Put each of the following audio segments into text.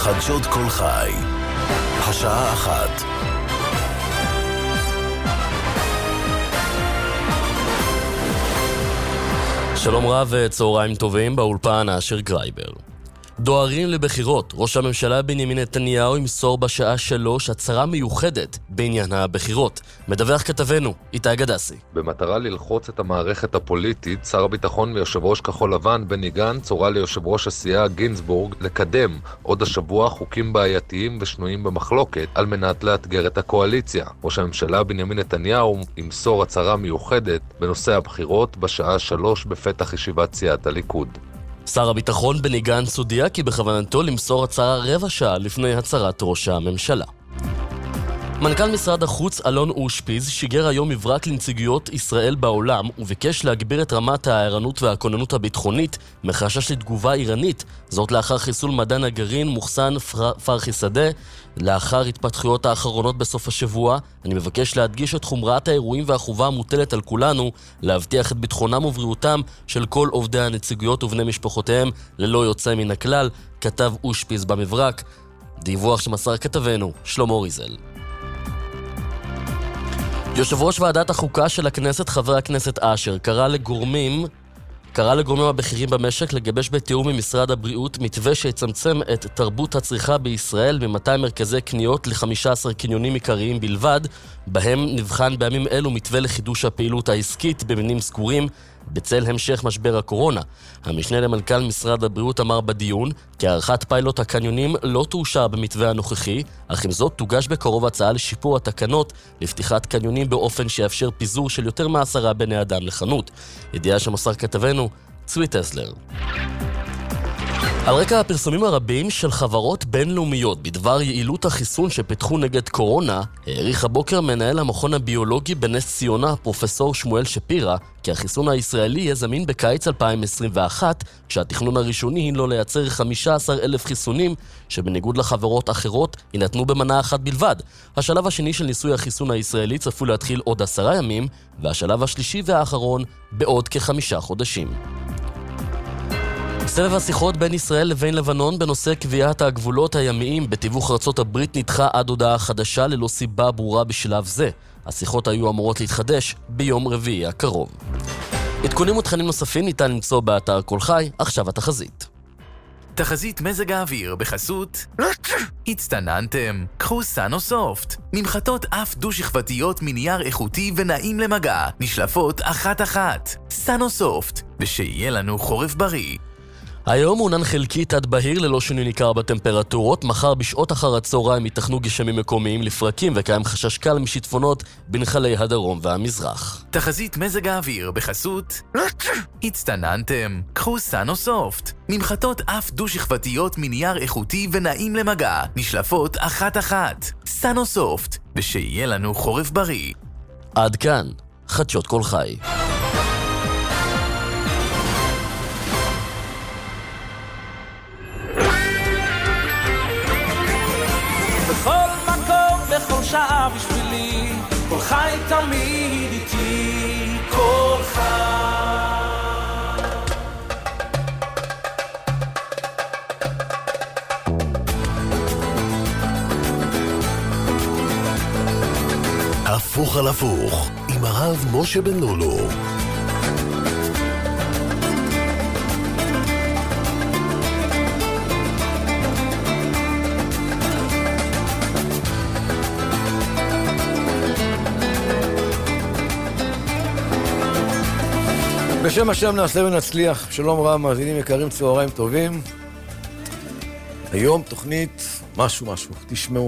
חדשות כל חי, השעה 1. שלום רב וצהריים טובים, באולפן אשר גרייבר. דוהרים לבחירות. ראש הממשלה בנימין נתניהו ימסור בשעה 3 הצהרה מיוחדת בעניין הבחירות. מדווח כתבנו איתי גדסי. במטרה ללחוץ את המערכת הפוליטית, שר הביטחון ויושב ראש כחול לבן בני גנץ הורה ליושב ראש הסיעה גינזבורג לקדם עוד השבוע חוקים בעייתיים ושנויים במחלוקת על מנת לאתגר את הקואליציה. ראש הממשלה בנימין נתניהו ימסור הצהרה מיוחדת בנושא הבחירות בשעה 3 בפתח ישיבת סיעת הליכוד. שר הביטחון בני גנץ הודיע כי בכוונתו למסור הצהרה רבע שעה לפני הצהרת ראש הממשלה. מנכ"ל משרד החוץ אלון אושפיז שיגר היום מברק לנציגויות ישראל בעולם וביקש להגביר את רמת הערנות והכוננות הביטחונית מחשש לתגובה איראנית, זאת לאחר חיסול מדען הגרעין מוחסן פרחי שדה. לאחר התפתחויות האחרונות בסוף השבוע, אני מבקש להדגיש את חומרת האירועים והחובה המוטלת על כולנו להבטיח את ביטחונם ובריאותם של כל עובדי הנציגויות ובני משפחותיהם ללא יוצא מן הכלל, כתב אושפיז במברק. דיווח שמסר כתבנו שלמה ריזל. יושב ראש ועדת החוקה של הכנסת חבר הכנסת אשר קרא לגורמים הבכירים במשק לגבש בתיאום עם משרד הבריאות מתווה שיצמצם את תרבות הצריכה בישראל מ-200 מרכזי קניות ל-15 קניונים עיקריים בלבד, בהם נבחן בימים אלו מתווה לחידוש הפעילות העסקית במבנים סגורים בצל המשך משבר הקורונה. המשנה למנכ"ל משרד הבריאות אמר בדיון כי הערכת פיילוט הקניונים לא תאושר במתווה הנוכחי, אך עם זאת תוגש בקרוב הצעה לשיפור התקנות לפתיחת קניונים באופן שיאפשר פיזור של יותר מ10 בני אדם לחנות. ידיעה שמסר כתבנו צבי טסלר. על רקע הפרסומים הרבים של חברות בינלאומיות בדבר יעילות החיסון שפתחו נגד קורונה, העריך הבוקר מנהל המכון הביולוגי בנס ציונה, פרופסור שמואל שפירא, כי החיסון הישראלי יהיה זמין בקיץ 2021, כשהתכנון הראשוני היא לא לייצר 15,000 חיסונים, שבניגוד לחברות אחרות ינתנו במנה אחת בלבד. השלב השני של ניסוי החיסון הישראלי צפוי להתחיל עוד 10 ימים, והשלב השלישי והאחרון בעוד כ5 חודשים. סבב השיחות בין ישראל לבין לבנון בנושא קביעת הגבולות הימיים בתיווך ארצות הברית נדחה עד הודעה חדשה ללא סיבה ברורה בשלב זה. השיחות היו אמורות להתחדש ביום רביעי הקרוב. עדכונים ותכנים נוספים ניתן למצוא באתר כל חי. עכשיו התחזית. תחזית מזג האוויר בחסות הצטננתם, קחו סנוסופט, ממחטות אף דו-שכבתיות מנייר איכותי ונעים למגע, נשלפות אחת-אחת. סנוסופט, ושיהיה לנו חורף בריא. היום עונן חלקית עד בהיר ללא שינוי ניכר בטמפרטורות. מחר בשעות אחר הצהריים ייתכנו גשמים מקומיים לפרקים וקיים חשש קל משיטפונות בנחלי הדרום והמזרח. תחזית מזג האוויר בחסות הצטננתם, קחו סנוסופט, ממחטות אף דו-שכבתיות מנייר איכותי ונעים למגע, נשלפות אחת-אחת. סנוסופט, ושיהיה לנו חורף בריא. עד כאן חדשות כל חי. בכל שעה בשבילי, כל חי תמיד איתי, כל חי. הפוך על הפוך עם הרב משה בן לולו. בשם השם נעשה ונצליח. שלום רב, מאזינים יקרים, צהריים טובים. היום תוכנית משהו, תשמעו.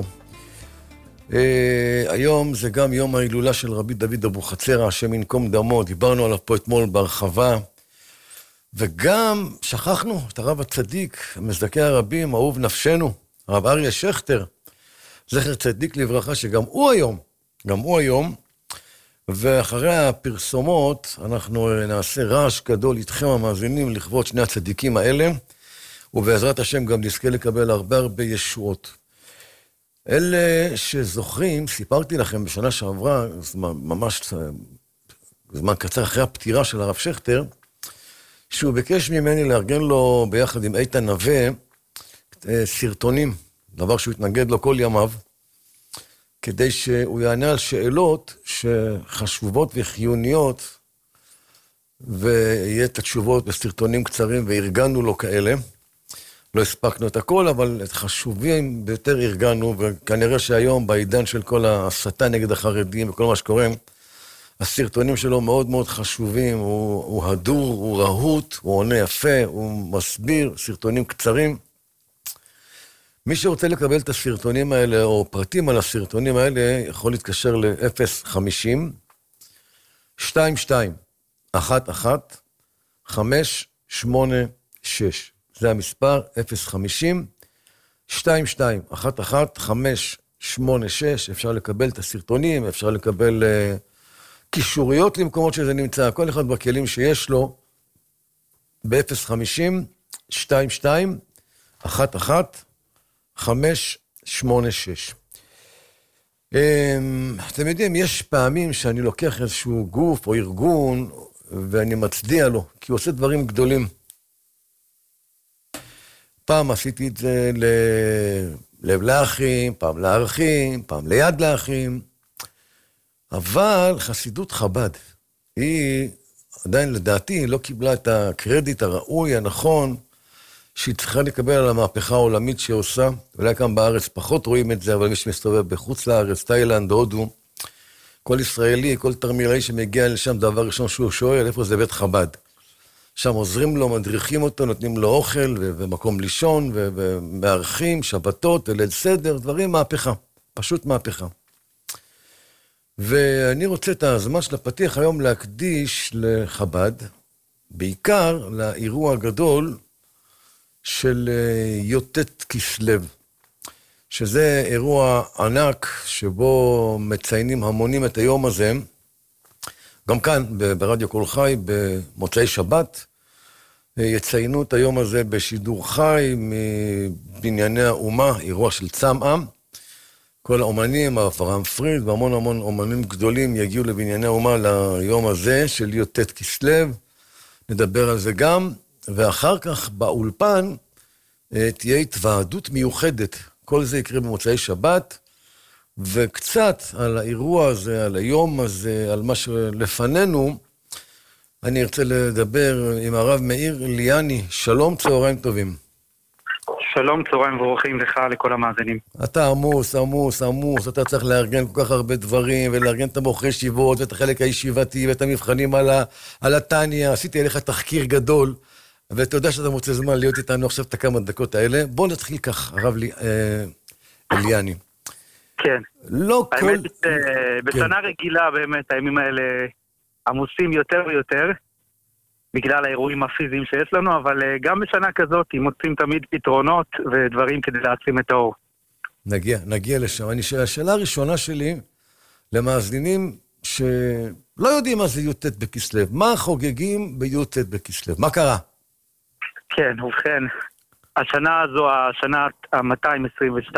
היום זה גם יום ההילולה של רבי דוד אבוחצירא, השם ינקום דמו, דיברנו עליו פה אתמול בהרחבה, וגם שכחנו את הרב הצדיק, מזדכה הרבים, אהוב נפשנו, הרב אריה שכטר, זכר צדיק לברכה, שגם הוא היום, ואחרי הפרסומות אנחנו נעשה רעש גדול איתכם המאזינים לכבוד שני הצדיקים האלה, ובעזרת השם גם נזכה לקבל הרבה ישועות. אלה שזוכרים, סיפרתי לכם בשנה שעברה, ממש זמן קצר אחרי הפטירה של הרב שכטר, שהוא ביקש ממני לארגן לו ביחד עם איתן נווה סרטונים דבר שהוא התנגד לו כל ימיו, כדי שהוא יענה על שאלות שחשובות וחיוניות, ויהיה את התשובות בסרטונים קצרים, והרגענו לו כאלה. לא הספקנו את הכל, אבל את חשובים ביותר הרגענו, וכנראה שהיום, בעידן של כל ההסתה נגד החרדים וכל מה שקורה, הסרטונים שלו מאוד מאוד חשובים, הוא הדור, הוא רהוט, הוא עונה יפה, הוא מסביר, סרטונים קצרים. מי שרוצה לקבל את הסרטונים האלה, או פרטים על הסרטונים האלה, יכול להתקשר ל-050-22-11-586. זה המספר, 050-22-11-586. אפשר לקבל את הסרטונים, אפשר לקבל קישוריות למקומות שזה נמצא, כל אחד בכלים שיש לו, ב-050-22-11-586. אתם יודעים, יש פעמים שאני לוקח איזשהו גוף או ארגון, ואני מצדיע לו, כי הוא עושה דברים גדולים. פעם עשיתי את זה ללב לאחים, פעם לערכים, פעם ליד לאחים, אבל חסידות חב"ד, היא עדיין לדעתי לא קיבלה את הקרדיט הראוי, הנכון, שהיא צריכה לקבל על המהפכה העולמית שהיא עושה, אולי כאן בארץ פחות רואים את זה, אבל מי שמסתובב בחוץ לארץ, תאילנד, הודו, כל ישראלי, כל תרמילאי שמגיע לשם, דבר ראשון שהוא שואל, איפה זה בית חב"ד? שם עוזרים לו, מדריכים אותו, נותנים לו אוכל ומקום לישון, ומארחים, שבתות, ליל סדר, דברים, מהפכה, פשוט מהפכה. ואני רוצה את הזמן של הפתיח היום להקדיש לחב"ד, בעיקר לאירוע הגדול של י"ט כסלו, שזה אירוע ענק שבו מציינים המונים את היום הזה, גם כאן ברדיו קול חי במוצאי שבת, יציינו את היום הזה בשידור חי מבנייני האומה, אירוע של צמ"ה, כל האומנים, אברהם פריד והמון המון אומנים גדולים יגיעו לבנייני האומה ליום הזה של י"ט כסלו, נדבר על זה גם, ואחר כך באולפן תהיה התוועדות מיוחדת, כל זה יקרה במוצאי שבת, וקצת על האירוע הזה, על היום הזה, על מה שלפנינו, אני ארצה לדבר עם הרב מאיר ליאני. שלום, צהריים טובים. שלום, צהריים וברוכים לך, לכל המאזינים. אתה עמוס, אתה צריך לארגן כל כך הרבה דברים, ולארגן את המוכרי ישיבות, ואת החלק הישיבתי, ואת המבחנים על התניה, עשיתי אליך תחקיר גדול, ואתה יודע שאתה מוצא זמן להיות איתנו עכשיו את הכמה דקות האלה. בוא נתחיל כך, הרב ליאני. כן. לא כל... האמת, בשנה רגילה באמת, הימים האלה עמוסים יותר ויותר, בגלל האירועים הפיזיים שיש לנו, אבל גם בשנה כזאת מוצאים תמיד פתרונות ודברים כדי להעצים את האור. נגיע לשם. השאלה הראשונה שלי, למאזינים שלא יודעים מה זה י"ט בכסלו, מה חוגגים בי"ט בכסלו? מה קרה? כן, ובכן, השנה הזו, השנה ה-222,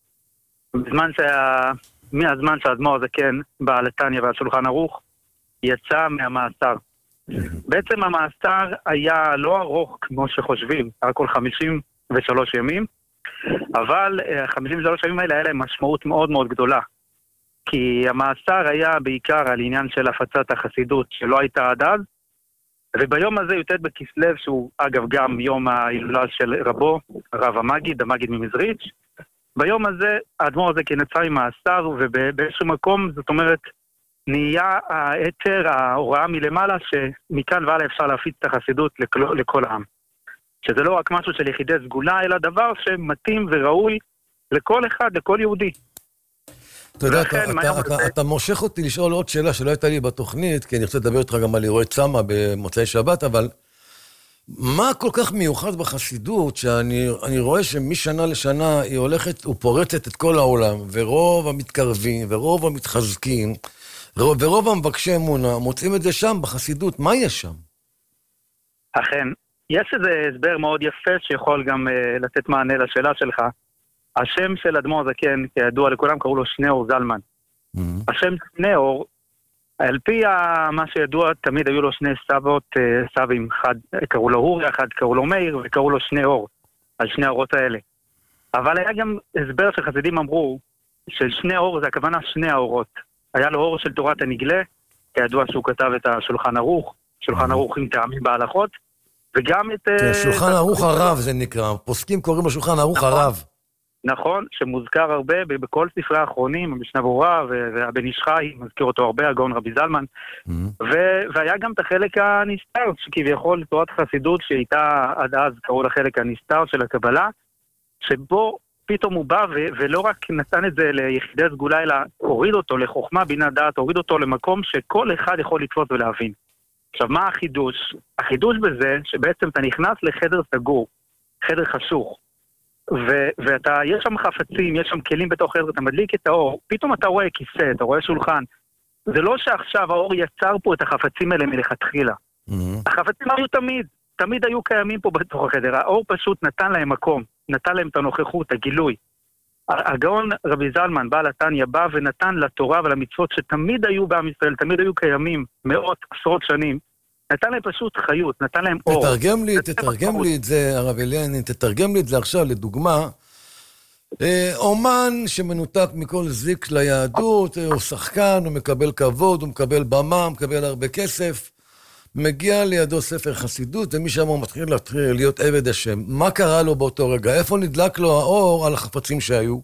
מהזמן שהאדמו"ר הזקן, בעל התניא והשולחן ערוך, יצא מהמאסר. בעצם המאסר היה לא ארוך כמו שחושבים, רק כל 53 ימים, אבל 53 ימים האלה היה להם משמעות מאוד מאוד גדולה. כי המאסר היה בעיקר על עניין של הפצת החסידות שלא הייתה עד אז, וביום הזה י"ט בכסלו, שהוא אגב גם יום ההילולה של רבו, הרב המגיד ממזריץ', ביום הזה האדמו"ר הזה כנצא ממאסר, ובאיזשהו מקום, זאת אומרת, נהיה היתר, ההוראה מלמעלה, שמכאן והלאה אפשר להפיץ את החסידות לכל העם. שזה לא רק משהו של יחידי סגולה, אלא דבר שמתאים וראוי לכל אחד, לכל יהודי. אתה יודע, אתה מושך אותי לשאול עוד שאלה שלא הייתה לי בתוכנית, כי אני רוצה לדבר איתך גם על אירועי צמ"ה במוצאי שבת, אבל מה כל כך מיוחד בחסידות, שאני רואה שמשנה לשנה היא הולכת ופורצת את כל העולם, ורוב המתקרבים, ורוב המתחזקים, ורוב המבקשי אמונה, מוצאים את זה שם בחסידות. מה יש שם? אכן, יש איזה הסבר מאוד יפה שיכול גם לתת מענה לשאלה שלך. השם של אדמו"ר הזקן, כידוע לכולם, קראו לו שניאור זלמן. השם שניאור, על פי מה שידוע, תמיד היו לו שני סבים, אחד קראו לו אורי, אחד קראו לו מאיר, וקראו לו שניאור, על שני האורות האלה. אבל היה גם הסבר שחסידים אמרו, של שני אור, זה הכוונה שני האורות. היה לו אור של תורת הנגלה, כידוע שהוא כתב את השולחן ערוך, שולחן ערוך עם טעמים בהלכות, וגם את... שולחן ערוך הרב זה נקרא, פוסקים קוראים לו שולחן ערוך הרב. נכון, שמוזכר הרבה בכל ספרי האחרונים, המשנה ברורה והבן איש חי, מזכיר אותו הרבה, הגאון רבי זלמן, והיה גם את החלק הנסתר, שכביכול תורת חסידות שהייתה עד אז קראו לחלק הנסתר של הקבלה, שבו פתאום הוא בא ולא רק נתן את זה ליחידי סגולה, אלא הוריד אותו לחוכמה, בינה דעת, הוריד אותו למקום שכל אחד יכול לתפוס ולהבין. עכשיו, מה החידוש? החידוש בזה שבעצם אתה נכנס לחדר סגור, חדר חשוך, יש שם חפצים, יש שם כלים בתוך חדר, אתה מדליק את האור, פתאום אתה רואה כיסא, אתה רואה שולחן. זה לא שעכשיו האור יצר פה את החפצים האלה מלכתחילה. החפצים היו תמיד היו קיימים פה בתוך החדר. האור פשוט נתן להם מקום, נתן להם את הנוכחות, הגילוי. הגאון רבי זלמן, בעל התניא, בא ונתן לתורה ולמצוות שתמיד היו בעם ישראל, תמיד היו קיימים מאות, עשרות שנים, נתן להם פשוט חיות, נתן להם אור. תתרגם לי את זה, הרב אליאני, תתרגם לי את זה עכשיו לדוגמה. אומן שמנותק מכל זיק ליהדות, הוא שחקן, הוא מקבל כבוד, הוא מקבל במה, הוא מקבל הרבה כסף, מגיע לידו ספר חסידות, ומשם הוא מתחיל להיות עבד השם. מה קרה לו באותו רגע? איפה נדלק לו האור על החפצים שהיו?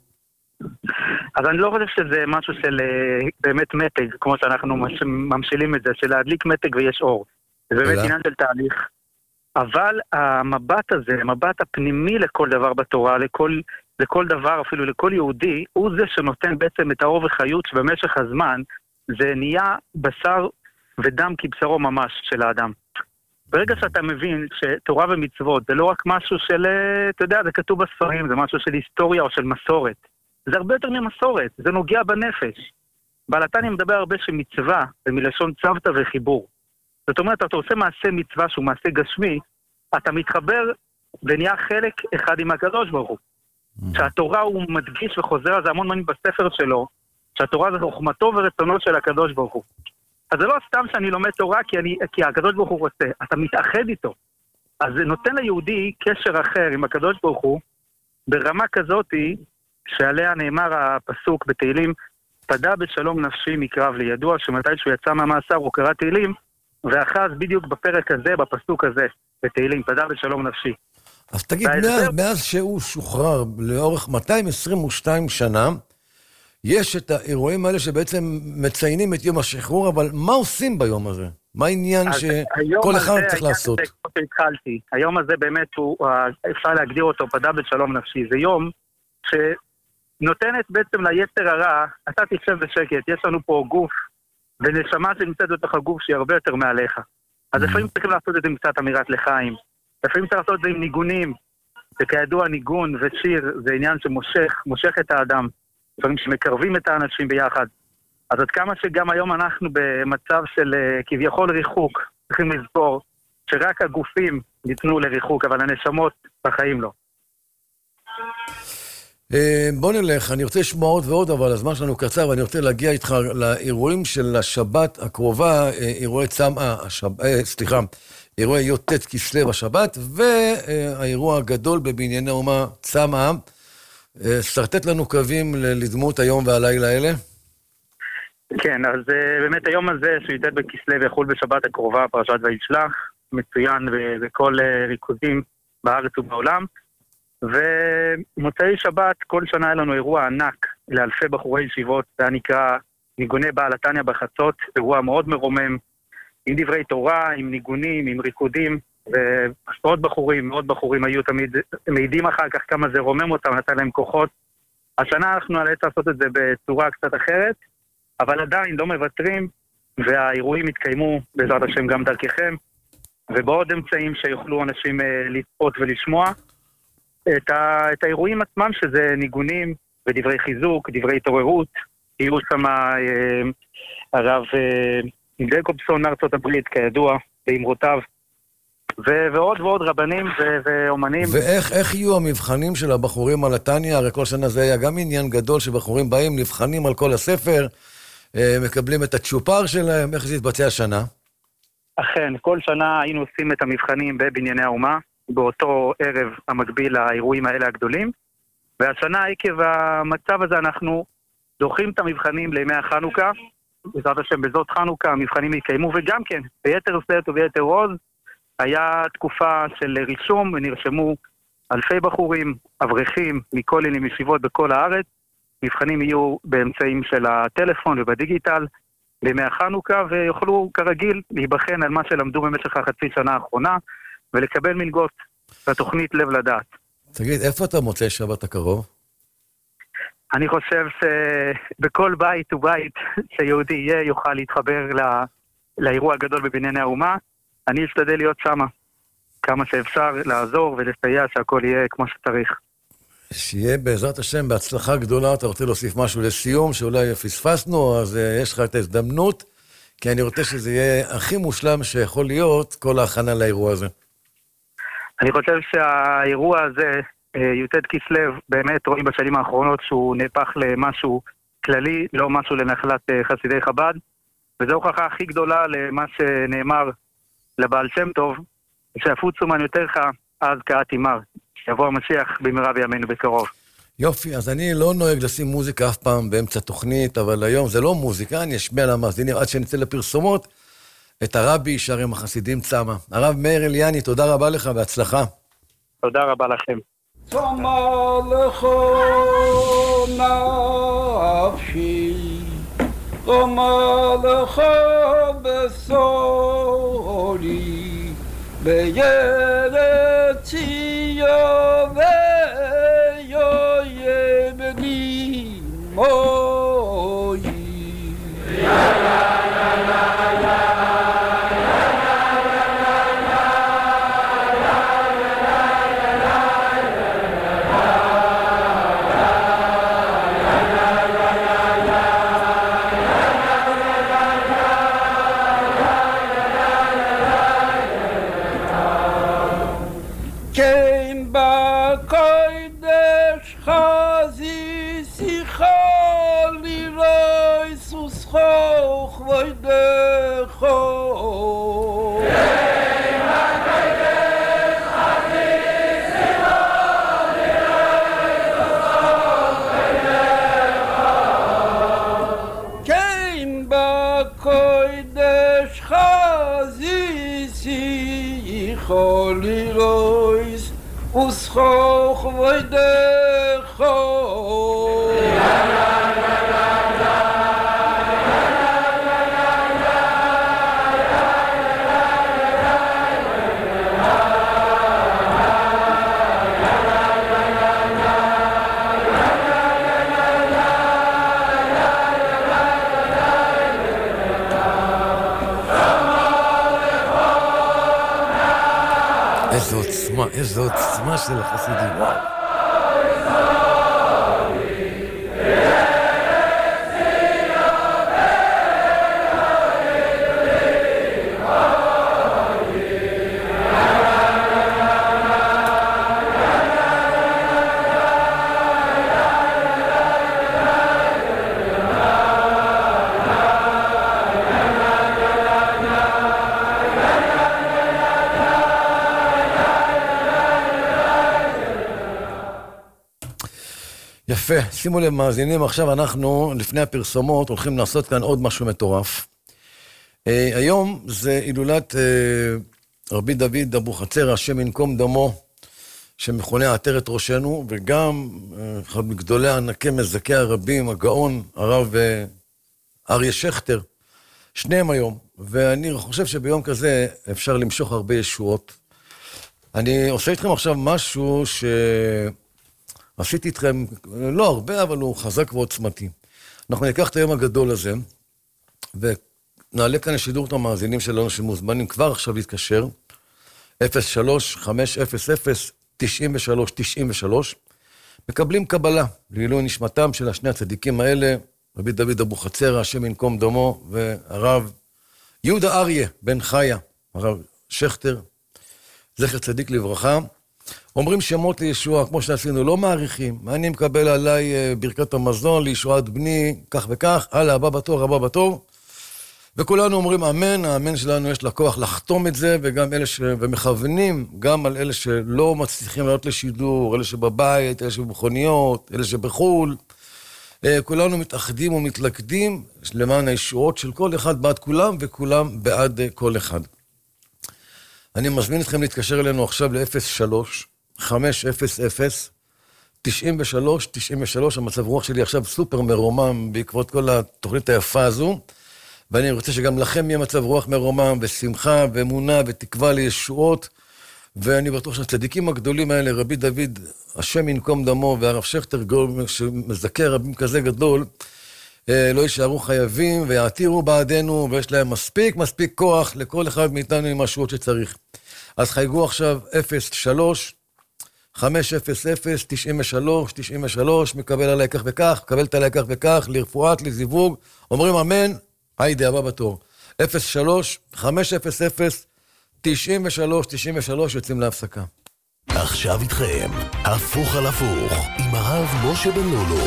אז אני לא חושב שזה משהו של באמת מתג, כמו שאנחנו ממשילים את זה, של להדליק מתג ויש אור. זה באמת עניין של תהליך. אבל המבט הזה, המבט הפנימי לכל דבר בתורה, לכל דבר, אפילו לכל יהודי, הוא זה שנותן בעצם את האור וחיות שבמשך הזמן זה נהיה בשר ודם כבשרו ממש של האדם. ברגע שאתה מבין שתורה ומצוות זה לא רק משהו של, אתה יודע, זה כתוב בספרים, זה משהו של היסטוריה או של מסורת. זה הרבה יותר ממסורת, זה נוגע בנפש. בעל התניא מדבר הרבה שמצווה, זה מלשון צוותא וחיבור. זאת אומרת, אתה עושה מעשה מצווה שהוא מעשה גשמי, אתה מתחבר ונהיה חלק אחד עם הקדוש ברוך הוא. שהתורה הוא מדגיש וחוזר על זה המון מנים בספר שלו, שהתורה זה חוכמתו ורצונו של הקדוש ברוך הוא. אז זה לא סתם שאני לומד תורה כי הקדוש ברוך הוא רוצה, אתה מתאחד איתו. אז זה נותן ליהודי קשר אחר עם הקדוש ברוך הוא, ברמה כזאת שעליה נאמר הפסוק בתהילים, פדה בשלום נפשי מקרב לי, ידוע שמתי שהוא יצא מהמאסר הוא קרא תהילים, ואחז בדיוק בפרק הזה, בפסוק הזה, בתהילים, פדה בשלום נפשי. אז תגיד, מאז שהוא שוחרר לאורך 222 שנה, יש את האירועים האלה שבעצם מציינים את יום השחרור, אבל מה עושים ביום הזה? מה העניין שכל אחד צריך לעשות? היום הזה באמת אפשר להגדיר אותו פדה בשלום נפשי. זה יום שנותנת בעצם ליצר הרע, אתה תשב בשקט, יש לנו פה גוף, ונשמה שנמצאת בתוך הגוף שהיא הרבה יותר מעליך. אז לפעמים צריכים לעשות את זה עם קצת אמירת לחיים. לפעמים צריך לעשות את זה עם ניגונים. וכידוע ניגון ושיר זה עניין שמושך את האדם. דברים שמקרבים את האנשים ביחד. אז עד כמה שגם היום אנחנו במצב של כביכול ריחוק, צריכים לזכור שרק הגופים ניתנו לריחוק, אבל הנשמות בחיים לא. בוא נלך, אני רוצה לשמוע עוד ועוד, אבל הזמן שלנו קצר, ואני רוצה להגיע איתך לאירועים של השבת הקרובה, אירועי י"ט כסלו השבת, והאירוע הגדול בבנייני אומה צמא. סרטט לנו קווים לדמות היום והלילה האלה? כן, אז באמת היום הזה שי"ט בכסלו יחול בשבת הקרובה, פרשת וישלח, מצוין בכל ריכוזים בארץ ובעולם. ומוצאי שבת כל שנה היה לנו אירוע ענק לאלפי בחורי ישיבות, זה היה נקרא ניגוני בעל התניא בחצות, אירוע מאוד מרומם, עם דברי תורה, עם ניגונים, עם ריקודים, ועשרות בחורים, מאוד בחורים היו תמיד מעידים אחר כך כמה זה רומם אותם, נתן להם כוחות. השנה אנחנו נאלץ לעשות את זה בצורה קצת אחרת, אבל עדיין לא מוותרים, והאירועים יתקיימו בעזרת השם גם דרככם, ובעוד אמצעים שיוכלו אנשים לצפות ולשמוע. את האירועים עצמם שזה ניגונים ודברי חיזוק, דברי התעוררות, יהיו שם הרב ג'קובסון מארצות הברית כידוע, באמרותיו, ועוד ועוד רבנים ואומנים. ואיך יהיו המבחנים של הבחורים על התניא? הרי כל שנה זה היה גם עניין גדול שבחורים באים, נבחנים על כל הספר, מקבלים את הצ'ופר שלהם, איך זה יתבצע השנה? אכן, כל שנה היינו עושים את המבחנים בבנייני האומה, באותו ערב המקביל לאירועים האלה הגדולים, והשנה עקב המצב הזה אנחנו דוחים את המבחנים לימי החנוכה, בעזרת השם בזאת חנוכה המבחנים יקיימו, וגם כן ביתר שאת וביתר עוז היה תקופה של רישום ונרשמו אלפי בחורים, אברכים מכל מיני ישיבות בכל הארץ. מבחנים יהיו באמצעים של הטלפון ובדיגיטל בימי החנוכה, ויוכלו כרגיל להיבחן על מה שלמדו במשך החצי שנה האחרונה, ולקבל מלגות בתוכנית לב לדעת. תגיד, איפה אתה מוצא שבת הקרוב? אני חושב שבכל בית ובית שיהודי יהיה יוכל להתחבר לאירוע הגדול בבנייני האומה. אני אשתדל להיות שמה כמה שאפשר לעזור ולסייע שהכל יהיה כמו שצריך. שיהיה בעזרת השם בהצלחה גדולה. אתה רוצה להוסיף משהו לסיום שאולי פספסנו, אז יש לך את ההזדמנות, כי אני רוצה שזה יהיה הכי מושלם שיכול להיות כל ההכנה לאירוע הזה. אני חושב שהאירוע הזה, י"ט כסלו, באמת רואים בשנים האחרונות שהוא נהפך למשהו כללי, לא משהו לנחלת חסידי חב"ד, וזו הוכחה הכי גדולה למה שנאמר לבעל שם טוב, שיפוצו מניותיך אז כעת ימר, שיבוא המשיח במהרה בימינו בקרוב. יופי, אז אני לא נוהג לשים מוזיקה אף פעם באמצע תוכנית, אבל היום זה לא מוזיקה, אני אשמיע למאזינים עד שנצא לפרסומות, את הרבי שר עם החסידים צמה. הרב מאיר אליאני, תודה רבה לך, בהצלחה. תודה רבה לכם. צמה לך נפשי, צמה לך בסולי, בירד ציון ויבני מוי. וסחוך וידחו איזו עוצמה של החסידים. יפה, שימו לב מאזינים, עכשיו אנחנו לפני הפרסומות הולכים לעשות כאן עוד משהו מטורף. היום זה הילולת רבי דוד אבוחצירא, השם ינקום דמו, שמכונה עטרת ראשנו, וגם אחד מגדולי ענקי מזכי הרבים, הגאון הרב אריה שכטר, שניהם היום, ואני חושב שביום כזה אפשר למשוך הרבה ישועות. אני עושה איתכם עכשיו משהו עשיתי איתכם, לא הרבה, אבל הוא חזק ועוצמתי. אנחנו ניקח את היום הגדול הזה, ונעלה כאן לשידור את המאזינים שלנו שמוזמנים כבר עכשיו להתקשר, 03-500-93-93, מקבלים קבלה לעילוי נשמתם של השני הצדיקים האלה, רבי דוד אבוחצירא, השם ינקום דמו, והרב יהודה אריה בן חיה, הרב שכטר, זכר צדיק לברכה, אומרים שמות לישוע, כמו שעשינו, לא מעריכים. אני מקבל עליי ברכת המזון לישועת בני, כך וכך, הלאה, הבא בתור, הבא בתור. וכולנו אומרים אמן, האמן שלנו יש לכוח לחתום את זה, וגם אלה ומכוונים, גם על אלה שלא מצליחים לעלות לשידור, אלה שבבית, אלה שבמכוניות, אלה שבחול. כולנו מתאחדים ומתלכדים למען הישועות של כל אחד בעד כולם, וכולם בעד כל אחד. אני מזמין אתכם להתקשר אלינו עכשיו ל-03-500-93-93, המצב רוח שלי עכשיו סופר מרומם בעקבות כל התוכנית היפה הזו, ואני רוצה שגם לכם יהיה מצב רוח מרומם ושמחה ואמונה ותקווה לישועות, ואני בטוח שהצדיקים הגדולים האלה, רבי דוד, השם ינקום דמו, והרב שכטר גול, שמזכה רבים כזה גדול, לא יישארו חייבים ויעתירו בעדנו, ויש להם מספיק כוח לכל אחד מאיתנו עם השועות שצריך. אז חייגו עכשיו 03-500-93-93, מקבל עליי כך וכך, מקבלת עליי כך וכך, לרפואת, לזיווג, אומרים אמן, היידי, הבא בתור. 03-500-93-93, יוצאים להפסקה. עכשיו איתכם, הפוך על הפוך, עם הרב משה בן לולו.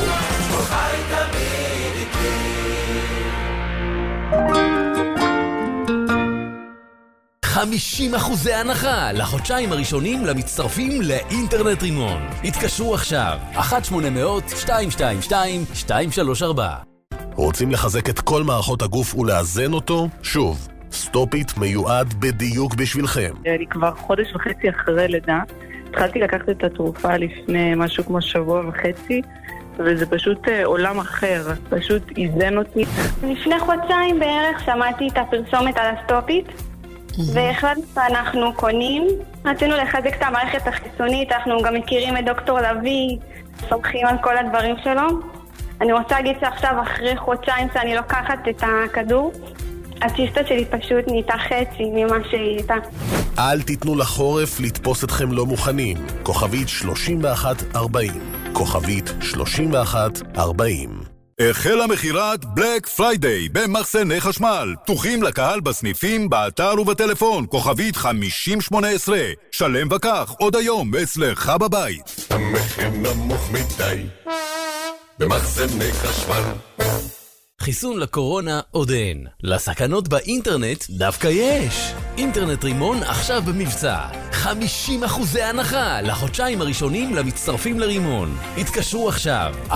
50% הנחה לחודשיים הראשונים למצטרפים לאינטרנט רימון. התקשרו עכשיו, 1-800-222-234. רוצים לחזק את כל מערכות הגוף ולאזן אותו? שוב, סטופיט מיועד בדיוק בשבילכם. אני כבר חודש וחצי אחרי לידה. התחלתי לקחת את התרופה לפני משהו כמו שבוע וחצי, וזה פשוט עולם אחר, פשוט איזן אותי. לפני חודשיים בערך שמעתי את הפרסומת על הסטופיט, והחלטנו שאנחנו קונים. רצינו לחזק את המערכת החיסונית, אנחנו גם מכירים את דוקטור לוי, סומכים על כל הדברים שלו. אני רוצה להגיד שעכשיו אחרי חודשיים שאני לוקחת את הכדור, הציסטה שלי פשוט נהייתה חצי ממה שהיא הייתה. אל תיתנו לחורף לתפוס אתכם לא מוכנים. כוכבית 3140. כוכבית 3140. החלה מחירת בלק פריידיי במחסני חשמל. פתוחים לקהל בסניפים, באתר ובטלפון. כוכבית 5018. שלם וכך עוד היום אצלך בבית. המחיר נמוך מדי במחסני חשמל. חיסון לקורונה עוד אין. לסכנות באינטרנט דווקא יש. אינטרנט רימון עכשיו במבצע. 50% הנחה לחודשיים הראשונים למצטרפים לרימון. התקשרו עכשיו. 1-800-222-234.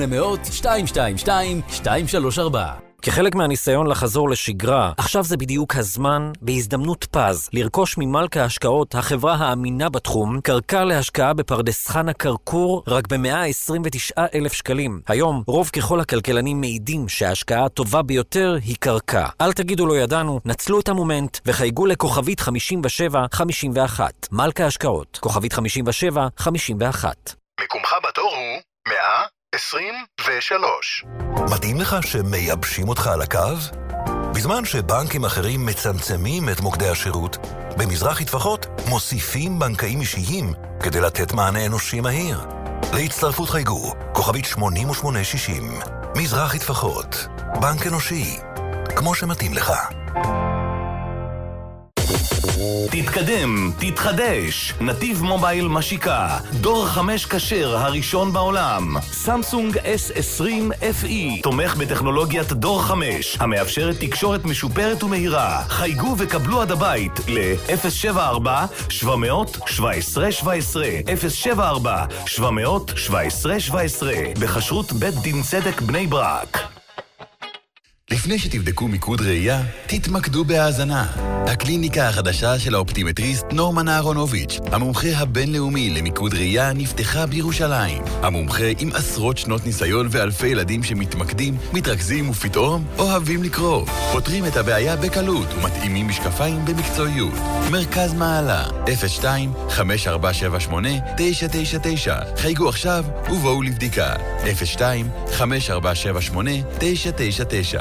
כחלק מהניסיון לחזור לשגרה, עכשיו זה בדיוק הזמן, בהזדמנות פז, לרכוש ממלכה ההשקעות, החברה האמינה בתחום, קרקע להשקעה בפרדס חנה קרקור, רק ב-129,000 שקלים. היום, רוב ככל הכלכלנים מעידים שההשקעה הטובה ביותר היא קרקע. אל תגידו לא ידענו, נצלו את המומנט, וחייגו לכוכבית 5751. מלכה ההשקעות, כוכבית 5751. מקומך בתור הוא 123. מתאים לך שמייבשים אותך על הקו? בזמן שבנקים אחרים מצמצמים את מוקדי השירות, במזרחי טפחות מוסיפים בנקאים אישיים כדי לתת מענה אנושי מהיר. להצטרפות חייגו, כוכבית 8860. מזרחי טפחות, בנק אנושי, כמו שמתאים לך. תתקדם, תתחדש. נתיב מובייל משיקה. דור 5 כשר הראשון בעולם. סמסונג S20 FE. תומך בטכנולוגיית דור 5, המאפשרת תקשורת משופרת ומהירה. חייגו וקבלו עד הבית ל-074-700-1717. 074-700-1717. בחשרות בית דין צדק בני ברק. לפני שתבדקו מיקוד ראייה, תתמקדו בהאזנה. הקליניקה החדשה של האופטימטריסט נורמן אהרונוביץ', המומחה הבינלאומי למיקוד ראייה, נפתחה בירושלים. המומחה עם עשרות שנות ניסיון ואלפי ילדים שמתמקדים, מתרכזים ופתאום אוהבים לקרוא. פותרים את הבעיה בקלות ומתאימים משקפיים במקצועיות. מרכז מעלה, 02-5478-999. חייגו עכשיו ובואו לבדיקה. 02-5478-999.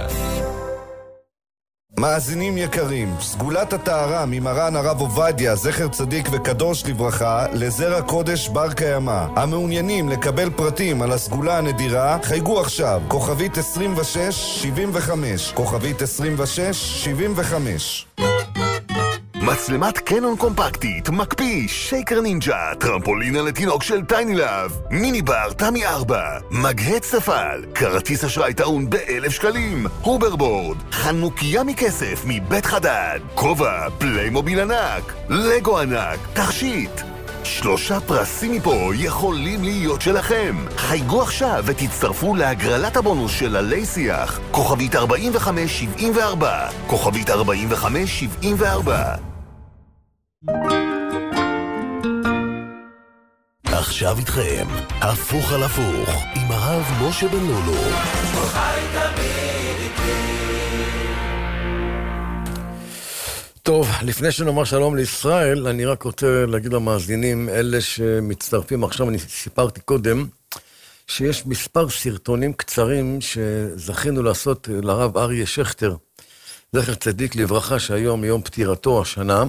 מאזינים יקרים, סגולת הטהרה ממרן הרב עובדיה, זכר צדיק וקדוש לברכה, לזרע קודש בר קיימא. המעוניינים לקבל פרטים על הסגולה הנדירה, חייגו עכשיו, כוכבית 2675, כוכבית 2675. מצלמת קנון קומפקטית, מקפיא, שייקר נינג'ה, טרמפולינה לתינוק של טייני לאב, מיני בר תמי 4, מגהץ ספל, כרטיס אשראי טעון ב1,000 שקלים, הוברבורד, חנוכיה מכסף מבית חדד, כובע, פליימוביל ענק, לגו ענק, תכשיט. 3 פרסים מפה יכולים להיות שלכם. חייגו עכשיו ותצטרפו להגרלת הבונוס של עלי שיח. כוכבית 4574. כוכבית 4574. עכשיו איתכם, הפוך על הפוך, עם הרב משה בן לולו. טוב, לפני שנאמר שלום לישראל, אני רק רוצה להגיד למאזינים, אלה שמצטרפים עכשיו, אני סיפרתי קודם, שיש מספר סרטונים קצרים שזכינו לעשות לרב אריה שכטר, זכר צדיק לברכה, שהיום יום פטירתו השנה,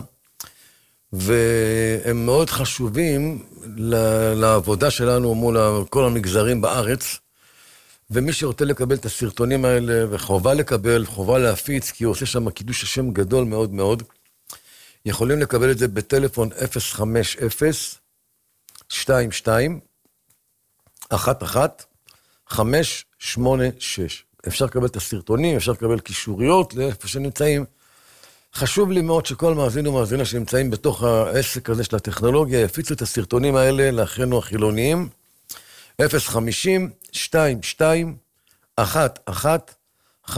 והם מאוד חשובים לעבודה שלנו מול כל המגזרים בארץ, ומי שרוצה לקבל את הסרטונים האלה, וחובה לקבל, חובה להפיץ, כי הוא עושה שם קידוש השם גדול מאוד מאוד, יכולים לקבל את זה בטלפון 050-22-11-586. אפשר לקבל את הסרטונים, אפשר לקבל קישוריות לאיפה שנמצאים. חשוב לי מאוד שכל מאזין ומאזינה שנמצאים בתוך העסק הזה של הטכנולוגיה, יפיצו את הסרטונים האלה לאחינו החילוניים, 050-22-11-586.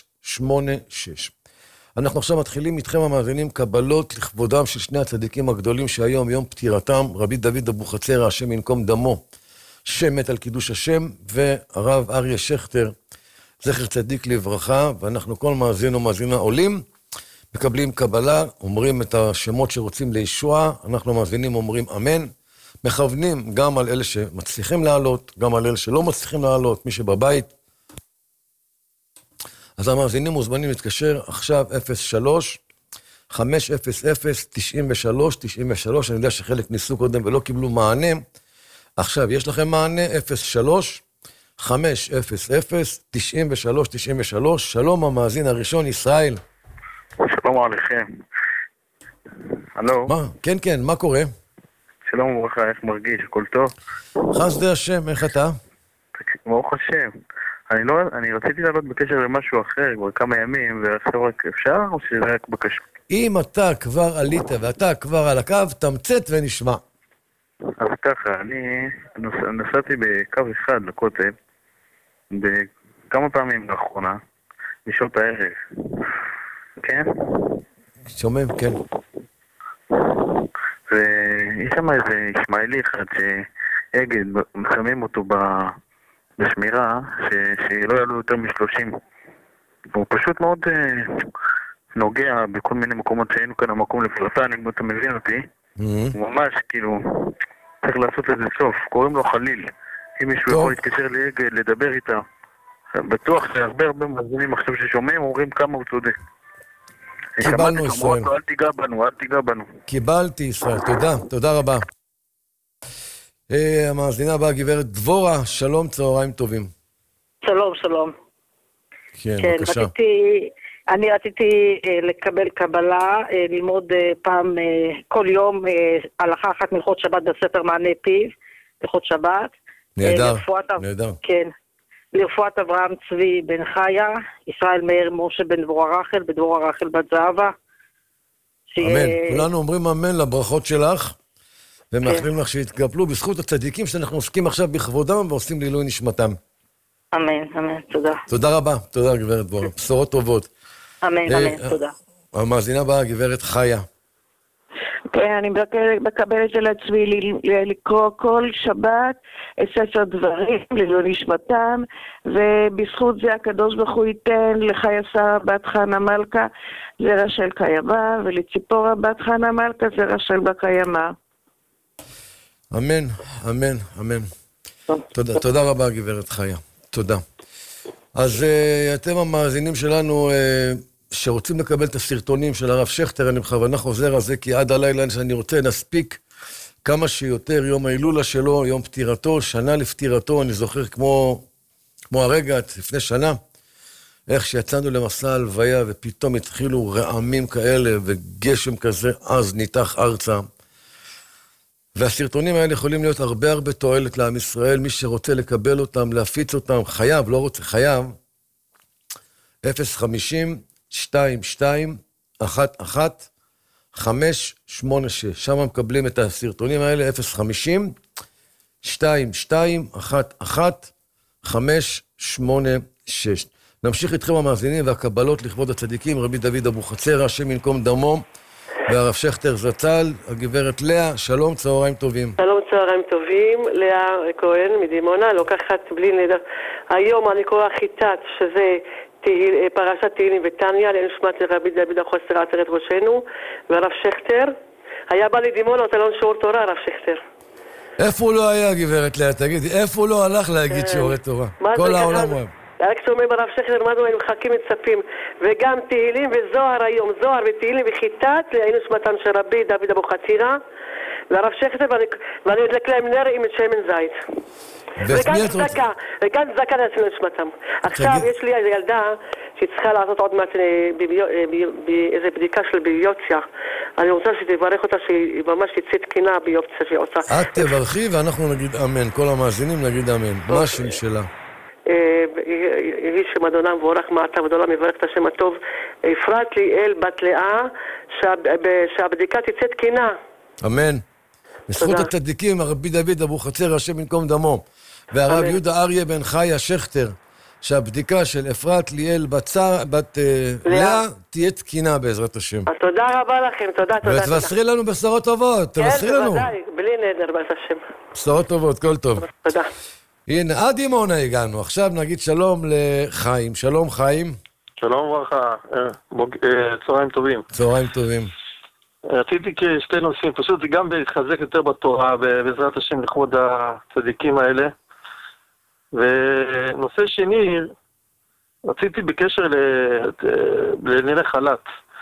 אנחנו עכשיו מתחילים איתכם המאזינים קבלות לכבודם של שני הצדיקים הגדולים שהיום יום פטירתם, רבי דוד אבוחצירא, השם ינקום דמו, שמת על קידוש השם, והרב אריה שכטר, זכר צדיק לברכה, ואנחנו כל מאזין ומאזינה עולים, מקבלים קבלה, אומרים את השמות שרוצים לישוע, אנחנו מאזינים אומרים אמן, מכוונים גם על אלה שמצליחים לעלות, גם על אלה שלא מצליחים לעלות, מי שבבית. אז המאזינים מוזמנים להתקשר עכשיו 03-500-93-93, אני יודע שחלק ניסו קודם ולא קיבלו מענה, עכשיו יש לכם מענה 03-500-93-93, שלום המאזין הראשון ישראל. שלום עליכם. הלו. מה? כן, כן, מה קורה? שלום וברכה, איך מרגיש? הכל טוב? חסדי השם, איך אתה? ברוך השם. אני רציתי לעלות בקשר למשהו אחר כבר כמה ימים, ועכשיו רק אפשר או שזה רק בקשה? אם אתה כבר עלית ואתה כבר על הקו, תמצת ונשמע. אז ככה, אני נסעתי בקו אחד לכותל, בכמה פעמים לאחרונה, בשעות הערב. כן? שומעים, כן. ויש שם איזה ישמעאלי אחד שאגד, שמים אותו בשמירה, שלא יעלו יותר מ-30. הוא פשוט מאוד נוגע בכל מיני מקומות שהיינו כאן המקום לפרטן, אם אתה מבין אותי. הוא ממש כאילו, צריך לעשות איזה סוף, קוראים לו חליל. אם מישהו יכול להתקשר לאגד, לדבר איתה. בטוח שהרבה מאזינים עכשיו ששומעים, אומרים כמה הוא צודק. קיבלנו ישראל. אל תיגע בנו. קיבלתי ישראל, תודה רבה. המאזינה הבאה, גברת דבורה, שלום, צהריים טובים. שלום. כן, בבקשה. אני רציתי לקבל קבלה, ללמוד פעם, כל יום, הלכה אחת מלכות שבת בספר מענה פיו, מלכות שבת. נהדר. כן. לרפואת אברהם צבי בן חיה, ישראל מאיר משה בן דבורה רחל, בדבורה רחל בת זהבה. אמן. כולנו אומרים אמן לברכות שלך, ומאחלים לך שיתקבלו בזכות הצדיקים שאנחנו עוסקים עכשיו בכבודם ועושים לעילוי נשמתם. אמן, תודה. תודה רבה, תודה גברת דבורה, בשורות טובות. אמן, תודה. המאזינה הבאה, גברת חיה. אני מקבלת על עצמי לקרוא כל שבת את ספר דברים לעילוי נשמתם, ובזכות זה הקדוש ברוך הוא ייתן לחיה שרה בת חנה מלכה זרע של קיימא, ולציפורה בת חנה מלכה זרע של בקיימא. אמן. תודה רבה גברת חיה, תודה. אז אתם המאזינים שלנו שרוצים לקבל את הסרטונים של הרב שכטר, אני בכוונה חוזר על זה, כי עד הלילה שאני רוצה נספיק כמה שיותר, יום ההילולה שלו, יום פטירתו, שנה לפטירתו, אני זוכר כמו הרגע, לפני שנה, איך שיצאנו למסע הלוויה, ופתאום התחילו רעמים כאלה, וגשם כזה, אז ניתח ארצה. והסרטונים האלה יכולים להיות הרבה תועלת לעם ישראל, מי שרוצה לקבל אותם, להפיץ אותם, חייב, לא רוצה, חייב. 050-22-11-586, שם מקבלים את הסרטונים האלה, 050-22-11-586. נמשיך איתכם המאזינים והקבלות לכבוד הצדיקים, רבי דוד אבוחצירא, השם ינקום דמו, והרב שכטר זצ"ל, הגברת לאה, שלום, צהריים טובים. שלום, צהריים טובים, לאה כהן מדימונה, לוקחת בלי נדר. היום אני קורא חיטת, שזה פרשת תהילים ותניא, לנשמת רבי דוד אבוחצירא עטרת ראשנו, והרב שכטר, היה בא לדימונה, נותן לנו שיעור תורה, הרב שכטר. איפה הוא לא היה, גברת לאה? תגידי, איפה הוא לא הלך להגיד שיעורי תורה? כל העולם אוהב. רק שומעים ברב שכטר, מה זה, היינו מחכים מצפים, וגם תהילים וזוהר היום, זוהר ותהילים וחיטת, היינו שמתם של רבי דוד אבוחצירא, והרב שכטר, ואני אדלק להם נר עם שמן זית. וגם צדקה לעצמנו נשמתם. עכשיו יש לי ילדה שהיא צריכה לעשות עוד מעט איזו בדיקה של ביופסיה. אני רוצה שתברך אותה שהיא ממש תצא תקינה ביופסיה שהיא עושה. את תברכי ואנחנו נגיד אמן, כל המאזינים נגיד אמן. מה השם שלה? יהי שם אדוני מבורך מעתה וגדולה, מברך את השם הטוב. אפרת ליאל בת לאה, שהבדיקה תצא תקינה. אמן. בזכות הצדיקים, הרבי דוד אבוחצירא, השם ינקום דמו, והרב יהודה אריה בן חיה שכטר, שהבדיקה של אפרת ליאל בת לאה תהיה תקינה בעזרת השם. אז תודה רבה לכם, תודה. ותבשרי לנו בשורות טובות, תבשרי לנו. כן, בוודאי, בלי נדר בעזרת השם. בשורות טובות, כל טוב. תודה. הנה, עד דימונה הגענו. עכשיו נגיד שלום לחיים. שלום חיים. שלום וברכה, צהריים טובים. צהריים טובים. רציתי כשתי נושאים, פשוט גם להתחזק יותר בתורה, בעזרת השם לכבוד הצדיקים האלה. ונושא שני, רציתי בקשר לענייני חל"ת.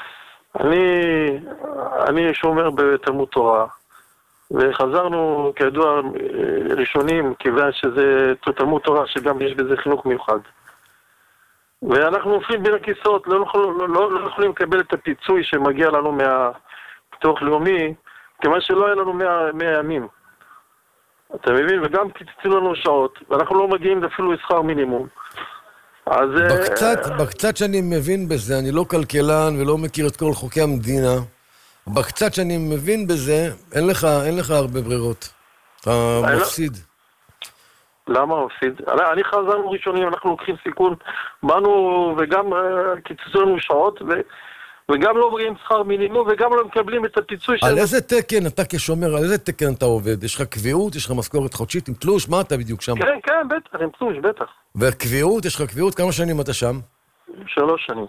אני שומר בתלמוד תורה, וחזרנו כידוע ראשונים, כיוון שזה תלמוד תורה שגם יש בזה חינוך מיוחד. ואנחנו נופלים בין הכיסאות, לא יכולים לקבל את הפיצוי שמגיע לנו מהביטוח לאומי, כיוון שלא היה לנו 100 ימים. אתה מבין? וגם קיצצו לנו שעות, ואנחנו לא מגיעים אפילו לשכר מינימום. אז בקצת שאני מבין בזה, אני לא כלכלן ולא מכיר את כל חוקי המדינה, בקצת שאני מבין בזה, אין לך הרבה ברירות. אתה מפסיד. למה מפסיד? אני חזרנו ראשונים, אנחנו לוקחים סיכון, באנו וגם קיצצו לנו שעות, וגם לא מגיעים שכר מינימום, וגם לא מקבלים את הפיצוי שלנו. על איזה תקן אתה כשומר, על איזה תקן אתה עובד? יש לך קביעות, יש לך משכורת חודשית עם תלוש? מה אתה בדיוק שם? כן, בטח, עם תלוש, בטח. וקביעות, יש לך קביעות? כמה שנים אתה שם? 3 שנים.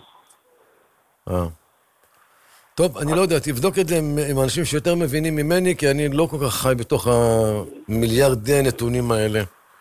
טוב, אני לא יודע, תבדוק את זה עם אנשים שיותר מבינים ממני, כי אני לא כל כך חי בתוך המיליארדי נתונים האלה.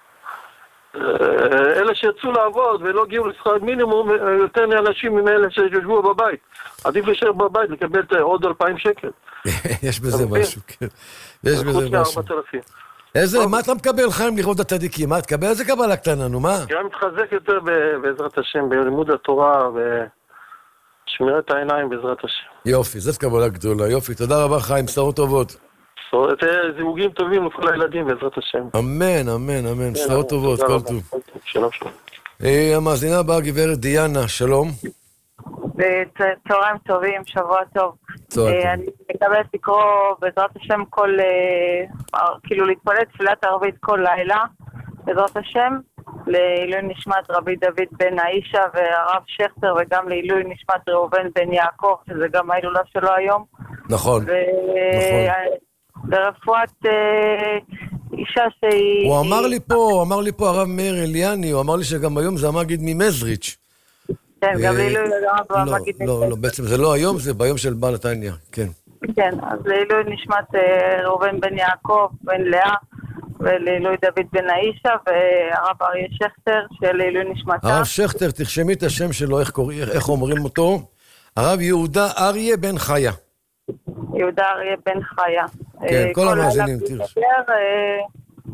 אלה שיצאו לעבוד ולא הגיעו לשכר מינימום, יותר מאנשים מאלה שישבו בבית. עדיף להישאר בבית, לקבל עוד 2,000 שקל. יש בזה משהו, כן. יש בזה משהו. מה אתה מקבל, חיים, לכבוד הצדיקים? מה, תקבל איזה קבלה קטנה, נו, מה? גם מתחזק יותר בעזרת השם, בלימוד התורה ושמירת העיניים בעזרת השם. יופי, זאת קבלה גדולה, יופי. תודה רבה, חיים, בשורות טובות. זיווגים טובים לכל הילדים בעזרת השם. אמן, אמן, אמן. בשורות טובות, כל טוב. שלום, שלום. המאזינה הבאה, גברת דיאנה, שלום. צהריים טובים, שבוע טוב. אני מקבלת לקרוא בעזרת השם כאילו להתפלל תפילת ערבית כל לילה, בעזרת השם, לעילוי נשמת רבי דוד בן האישה והרב שכטר, וגם לעילוי נשמת ראובן בן יעקב, שזה גם ההילולה שלו היום. נכון, נכון. ברפואת אישה שהיא... הוא אמר לי פה הרב מאיר אליאני, הוא אמר לי שגם היום זה המגיד ממזריץ'. כן, גם לעילוי המגיד ממזריץ'. לא, בעצם זה לא היום, זה ביום של בעל התניא, כן. כן, אז לעילוי נשמת ראובן בן יעקב, בן לאה, ולעילוי דוד בן האישה, והרב אריה שכטר, שלעילוי נשמתה. הרב שכטר, תרשמי את השם שלו, איך אומרים אותו? הרב יהודה אריה בן חיה. יהודה אריה בן חיה. כן, כל המאזינים, תרש.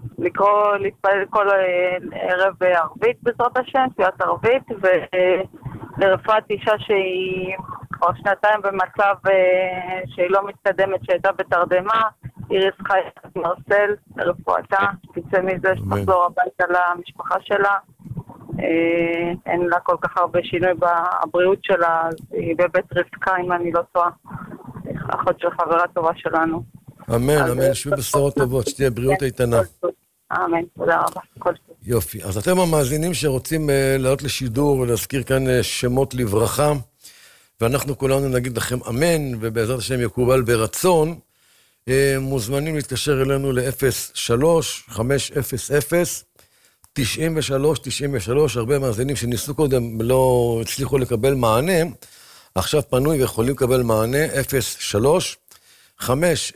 להתפלל כל ערב ערבית בעזרת השם, תפילת ערבית, לרפואת אישה שהיא כבר 2 במצב שהיא לא מתקדמת, שהייתה בתרדמה, איריס חיה מרסל לרפואתה, תצא מזה שתחזור הביתה למשפחה שלה. אין לה כל כך הרבה שינוי בבריאות שלה, אז היא בבית רבקה, אם אני לא טועה, אחות של חברה טובה שלנו. אמן, אמן, שבי בשורות טובות, שתהיה בריאות איתנה. אמן, תודה רבה. יופי, אז אתם המאזינים שרוצים לעלות לשידור ולהזכיר כאן שמות לברכה, ואנחנו כולנו נגיד לכם אמן, ובעזרת השם יקובל ברצון, מוזמנים להתקשר אלינו ל-03-500-93-93, הרבה מאזינים שניסו קודם לא הצליחו לקבל מענה, עכשיו פנוי ויכולים לקבל מענה, 03-500-93-93.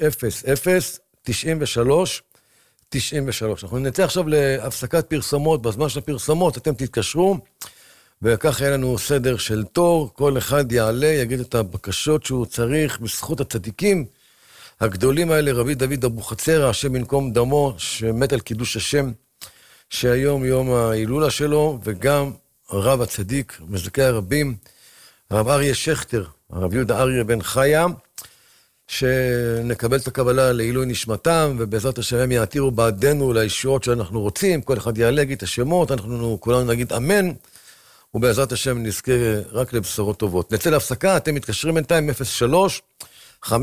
אנחנו נצא עכשיו להפסקת פרסומות, בזמן של הפרסומות אתם תתקשרו, וכך יהיה לנו סדר של תור, כל אחד יעלה, יגיד את הבקשות שהוא צריך, בזכות הצדיקים הגדולים האלה, רבי דוד אבוחצירא, השם ינקום דמו, שמת על קידוש השם, שהיום יום ההילולה שלו, וגם הרב הצדיק, מזדקי הרבים, הרב אריה שכטר, הרב יהודה אריה בן חיה, שנקבל את הקבלה לעילוי נשמתם, ובעזרת השם הם יעתירו בעדנו לישועות שאנחנו רוצים, כל אחד יעלה, יגיד את השמות, אנחנו כולנו נגיד אמן, ובעזרת השם נזכה רק לבשורות טובות. נצא להפסקה, אתם מתקשרים בינתיים 03-500-93-93.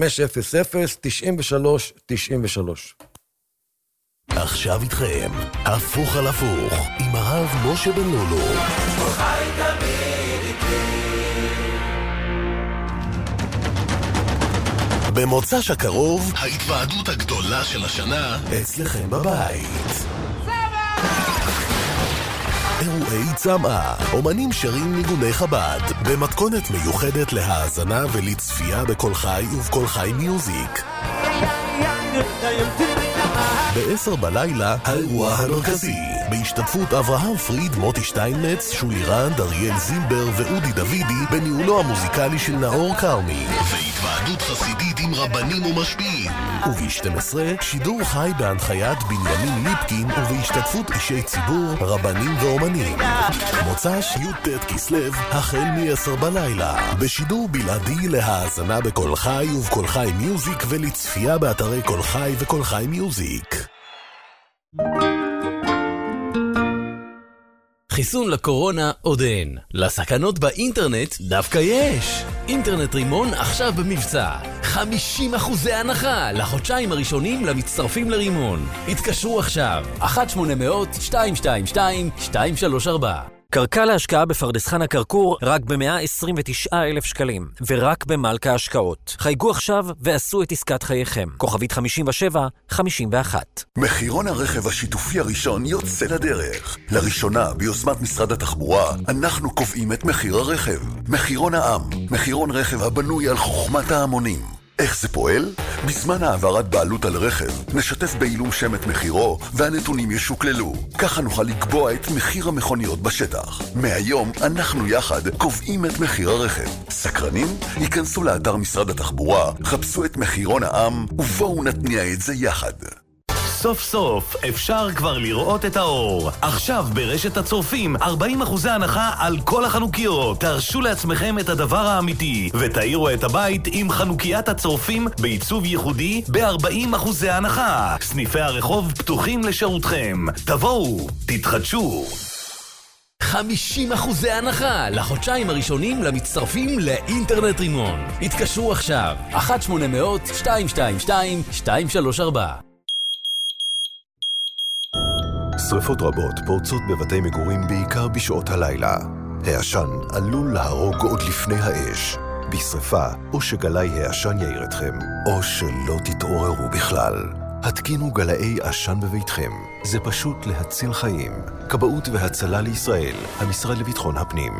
עכשיו איתכם, הפוך על הפוך, עם הרב משה בן לולו. חי תמיד איתי. במוצ"ש הקרוב, ההתוועדות הגדולה של השנה אצלכם בבית. אירועי צמאה, אומנים שרים ניגוני חב"ד, במתכונת מיוחדת להאזנה ולצפייה בכל חי ובכל חי מיוזיק. ב-10 בלילה, האירוע המרכזי, בהשתתפות אברהם פריד, מוטי שטיינמץ, שולי רנד, אריאל זילבר ואודי דוידי, בניהולו המוזיקלי של נאור קרמי. והתוועדות חסידית עם רבנים ומשפיעים. וב-12, שידור חי בהנחיית בנימין ליפקין ובהשתתפות אישי ציבור, רבנים ואומנים. מוצ"ש י"ט כסלו, החל מ-10 בלילה, בשידור בלעדי להאזנה בכל חי ובכל חי מיוזיק ולצפייה באתרי כל חי וכל חי מיוזיק. חיסון לקורונה עוד אין. לסכנות באינטרנט דווקא יש. אינטרנט רימון עכשיו במבצע. 50% הנחה לחודשיים הראשונים למצטרפים לרימון. התקשרו עכשיו. 1-800-222-234. קרקע להשקעה בפרדס חנה כרכור רק ב-129,000 שקלים, ורק במלכה השקעות. חייגו עכשיו ועשו את עסקת חייכם. כוכבית 57-51. מחירון הרכב השיתופי הראשון יוצא לדרך. לראשונה, ביוזמת משרד התחבורה, אנחנו קובעים את מחיר הרכב. מחירון העם, מחירון רכב הבנוי על חוכמת ההמונים. איך זה פועל? בזמן העברת בעלות על רכב, נשתף בעילום שם את מחירו, והנתונים ישוקללו. ככה נוכל לקבוע את מחיר המכוניות בשטח. מהיום, אנחנו יחד קובעים את מחיר הרכב. סקרנים? ייכנסו לאתר משרד התחבורה, חפשו את מחירון העם, ובואו נתניע את זה יחד. סוף סוף אפשר כבר לראות את האור. עכשיו ברשת הצורפים 40% הנחה על כל החנוכיות. תרשו לעצמכם את הדבר האמיתי ותאירו את הבית עם חנוקיית הצורפים בעיצוב ייחודי ב-40% הנחה. סניפי הרחוב פתוחים לשירותכם. תבואו, תתחדשו. 50% הנחה לחודשיים הראשונים למצטרפים לאינטרנט רימון. התקשרו עכשיו. 1-800-222-234. שריפות רבות פורצות בבתי מגורים בעיקר בשעות הלילה. העשן עלול להרוג עוד לפני האש. בשריפה, או שגלי העשן יעיר אתכם, או שלא תתעוררו בכלל. התקינו גלאי עשן בביתכם. זה פשוט להציל חיים. כבאות והצלה לישראל, המשרד לביטחון הפנים.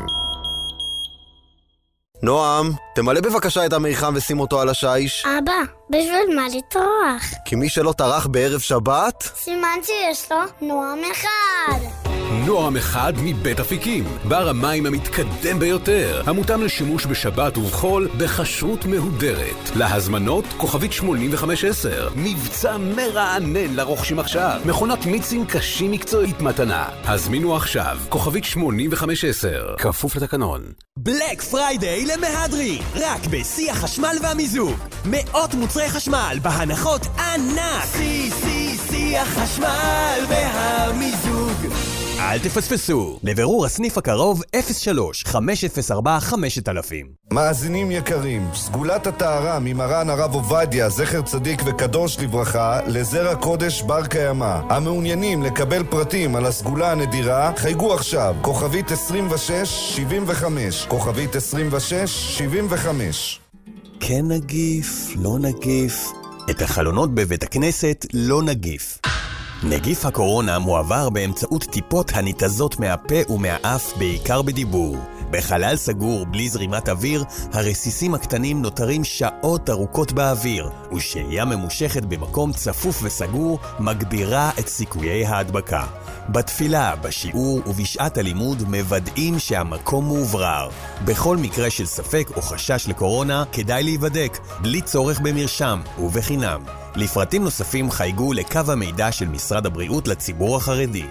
נועם, תמלא בבקשה את המיחם ושים אותו על השיש. אבא, בשביל מה לטרוח? כי מי שלא טרח בערב שבת... סימן שיש לו נועם אחד. נועם אחד מבית אפיקים, בר המים המתקדם ביותר, המותאם לשימוש בשבת ובחול בכשרות מהודרת. להזמנות כוכבית 8510, מבצע מרענן לרוכשים עכשיו, מכונת מיצים קשים מקצועית מתנה. הזמינו עכשיו, כוכבית 8510, כפוף לתקנון. בלק פריידיי למהדרי, רק בשיא החשמל והמיזוג. מאות מוצרי חשמל בהנחות ענק. שיא החשמל והמיזוג. אל תפספסו. לבירור הסניף הקרוב 03-504-5000. מאזינים יקרים, סגולת הטהרה ממרן הרב עובדיה, זכר צדיק וקדוש לברכה, לזרע קודש בר קיימא. המעוניינים לקבל פרטים על הסגולה הנדירה, חייגו עכשיו, כוכבית 2675, כוכבית 2675. כן נגיף, לא נגיף. את החלונות בבית הכנסת לא נגיף. נגיף הקורונה מועבר באמצעות טיפות הניתזות מהפה ומהאף, בעיקר בדיבור. בחלל סגור בלי זרימת אוויר, הרסיסים הקטנים נותרים שעות ארוכות באוויר, ושהייה ממושכת במקום צפוף וסגור מגבירה את סיכויי ההדבקה. בתפילה, בשיעור ובשעת הלימוד מוודאים שהמקום מאוברר. בכל מקרה של ספק או חשש לקורונה, כדאי להיבדק, בלי צורך במרשם ובחינם. לפרטים נוספים חייגו לקו המידע של משרד הבריאות לציבור החרדי,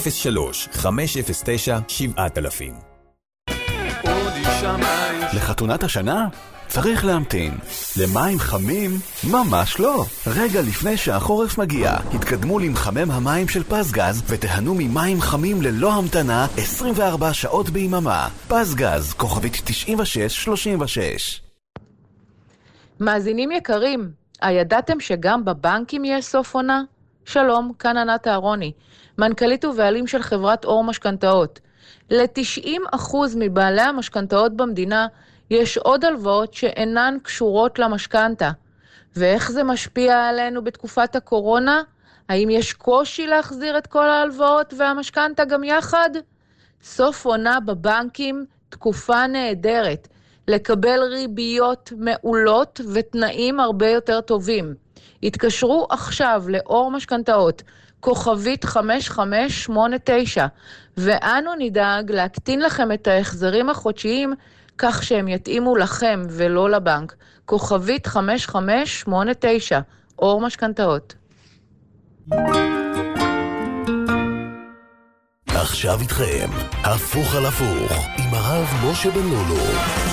03-509-7000. לחתונת השנה? צריך להמתין. למים חמים? ממש לא. רגע לפני שהחורף מגיע, התקדמו למחמם המים של פסגז ותהנו ממים חמים ללא המתנה 24 שעות ביממה. פסגז, כוכבית 9636. מאזינים יקרים, הידעתם שגם בבנקים יש סוף עונה? שלום, כאן ענת אהרוני, מנכ"לית ובעלים של חברת אור משכנתאות. ל-90% מבעלי המשכנתאות במדינה יש עוד הלוואות שאינן קשורות למשכנתה. ואיך זה משפיע עלינו בתקופת הקורונה? האם יש קושי להחזיר את כל ההלוואות והמשכנתה גם יחד? סוף עונה בבנקים, תקופה נהדרת. לקבל ריביות מעולות ותנאים הרבה יותר טובים. התקשרו עכשיו לאור משכנתאות, כוכבית 5589, ואנו נדאג להקטין לכם את ההחזרים החודשיים, כך שהם יתאימו לכם ולא לבנק. כוכבית 5589, אור משכנתאות. עכשיו איתכם, הפוך על הפוך, עם הרב משה בן לולו.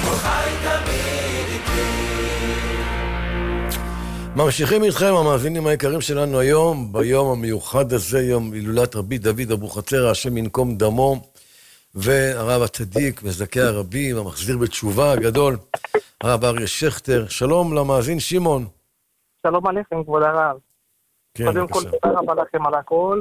ממשיכים איתכם, המאזינים היקרים שלנו היום, ביום המיוחד הזה, יום הילולת רבי דוד אבוחצירא, השם ינקום דמו, והרב הצדיק, מזדכה הרבים, המחזיר בתשובה הגדול, הרב אריה שכטר. שלום למאזין שמעון. שלום עליכם, כבוד הרב. כן, קודם כל, תודה רבה לכם על הכל.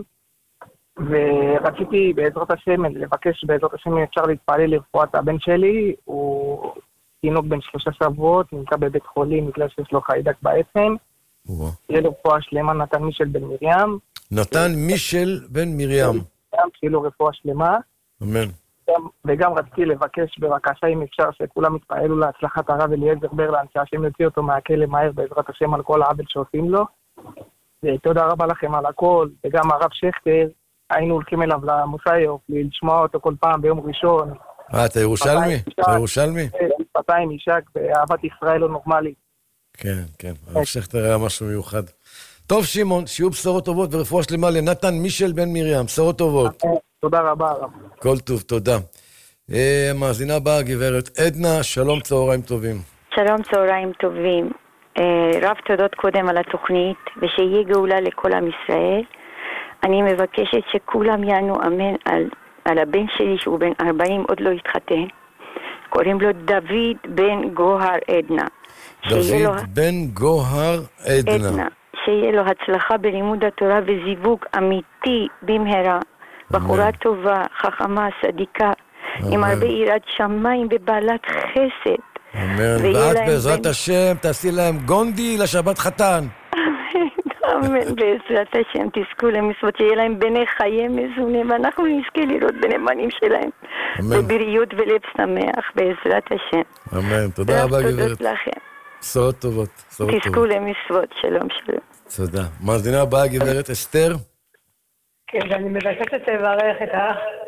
ורציתי בעזרת השם לבקש בעזרת השם אם אפשר להתפלל לרפואת הבן שלי. הוא תינוק בן 3 שבועות, נמצא בבית חולים בגלל שיש לו חיידק בעצם. יהיה לו רפואה שלמה, נתן מישל בן מרים. נתן מישל בן מרים. שיהיה לו רפואה שלמה. אמן. וגם רציתי לבקש בבקשה אם אפשר שכולם יתפעלו להצלחת הרב אליעזר ברלנד, שהשם יוציא אותו מהכלא מהר בעזרת השם על כל העוול שעושים לו. ותודה רבה לכם על הכל, וגם הרב שכטר, היינו הולכים אליו למוסאיוף, לשמוע אותו כל פעם ביום ראשון. אתה ירושלמי? אתה ירושלמי? פתיים אישק, ואהבת ישראל לא נורמלית. כן, כן, הרב שכטר היה משהו מיוחד. טוב שמעון, שיהיו בשורות טובות ורפואה שלמה לנתן מישל בן מרים, בשורות טובות. תודה רבה הרב. כל טוב, תודה. מאזינה הבאה, גברת עדנה, שלום, צהריים טובים. שלום, צהריים טובים. רב תודות קודם על התוכנית, ושיהיה גאולה לכל עם ישראל. אני מבקשת שכולם יענו אמן על הבן שלי שהוא בן 40, עוד לא התחתן. קוראים לו דוד בן גוהר עדנה. דוד בן גוהר עדנה. שיהיה לו הצלחה בלימוד התורה וזיווג אמיתי במהרה. בחורה טובה, חכמה, צדיקה, עם הרבה יראת שמיים ובעלת חסד. אמן. ואת בעזרת השם תעשי להם גונדי לשבת חתן. אמן. בעזרת השם תזכו למצוות, שיהיה להם בני חיי מזונים, ואנחנו נזכה לראות בנאמנים שלהם. בבריאות ולב שמח, בעזרת השם. אמן. תודה רבה גברת. תודות לכם. בשורות טובות. תזכו למצוות. שלום שלום. תודה. מאזינה הבאה גברת אסתר. כן, ואני מבקשת לברך את האח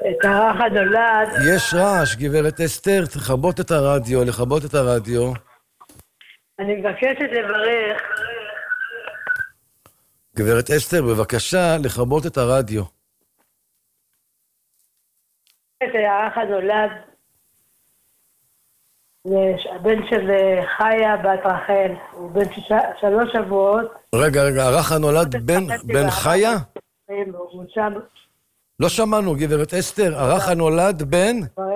את הרך הנולד. יש רעש, גברת אסתר, לכבות את הרדיו. אני מבקשת לברך. גברת אסתר, בבקשה, לכבות את הרדיו. את הרך הנולד. זה הבן של חיה בת רחל, הוא בן 3 שבועות. רגע, הרך הנולד בן חיה? לא שמענו, גברת אסתר, הרך הנולד בן?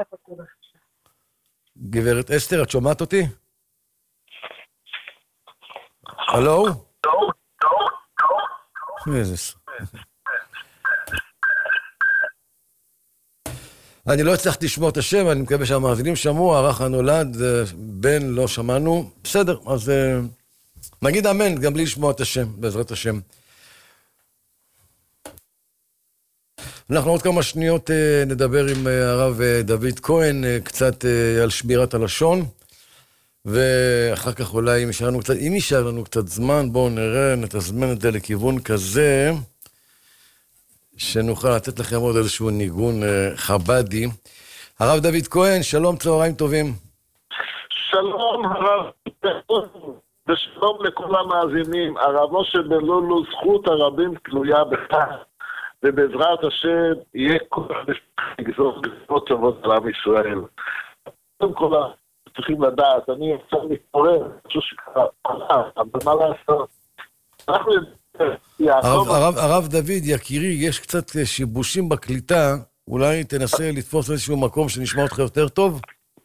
גברת אסתר, את שומעת אותי? הלו? אני לא הצלחתי לשמוע את השם, אני מקווה שהמאזינים שמעו, הרך הנולד בן לא שמענו. בסדר, אז נגיד אמן, גם בלי לשמוע את השם, בעזרת השם. אנחנו עוד כמה שניות נדבר עם הרב דוד כהן, קצת על שמירת הלשון, ואחר כך אולי אם יישאר לנו קצת זמן, בואו נראה, נתזמן את זה לכיוון כזה, שנוכל לתת לכם עוד איזשהו ניגון חבדי. הרב דוד כהן, שלום, צהריים טובים. שלום הרב, ושלום לכל המאזינים. הרב משה בן לולו, זכות הרבים תלויה בך, ובעזרת השם יהיה כל לגזור גזרות טובות על עם ישראל. קודם כל צריכים לדעת, אני אפשר להתעורר, משהו שקרה, אבל מה לעשות? אנחנו הרב דוד, יקירי, יש קצת שיבושים בקליטה, אולי תנסה לתפוס איזשהו מקום שנשמע אותך יותר טוב?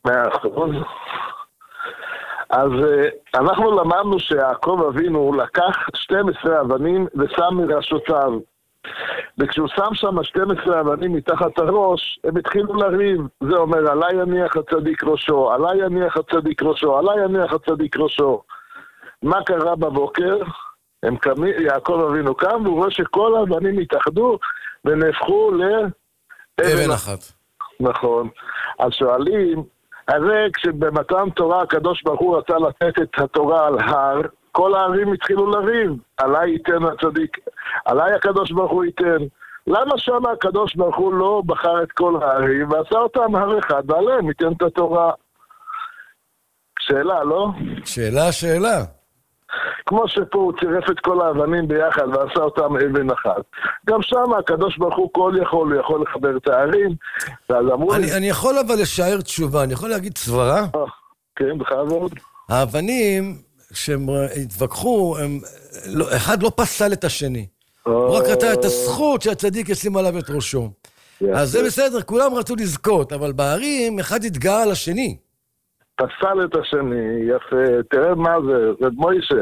אז אנחנו למדנו שיעקב אבינו לקח 12 אבנים ושם מראשותיו. וכשהוא שם שם 12 אבנים מתחת הראש, הם התחילו לריב. זה אומר, עליי יניח הצדיק ראשו, עליי יניח הצדיק ראשו, עליי יניח הצדיק ראשו. מה קרה בבוקר? יעקב אבינו קם, והוא רואה שכל האבנים התאחדו ונהפכו לאבן אחת. נכון. אז שואלים, הרי כשבמתן תורה הקדוש ברוך הוא רצה לתת את התורה על הר, כל הערים התחילו לריב. עליי ייתן הצדיק, עליי הקדוש ברוך הוא ייתן. למה שם הקדוש ברוך הוא לא בחר את כל הערים ועשה אותם הר אחד, ועליהם ייתן את התורה? שאלה, לא? שאלה. כמו שפה הוא צירף את כל האבנים ביחד ועשה אותם אבן אחת. גם שם הקדוש ברוך הוא כל יכול, הוא יכול לחבר את הערים. אני יכול אבל לשער תשובה, אני יכול להגיד סברה? כן, בכבוד. האבנים שהם התווכחו, אחד לא פסל את השני. הוא רק רצה את הזכות שהצדיק ישים עליו את ראשו. אז זה בסדר, כולם רצו לזכות, אבל בערים אחד התגאה על השני. פסל את השני, יפה, תראה מה זה, רב מוישה.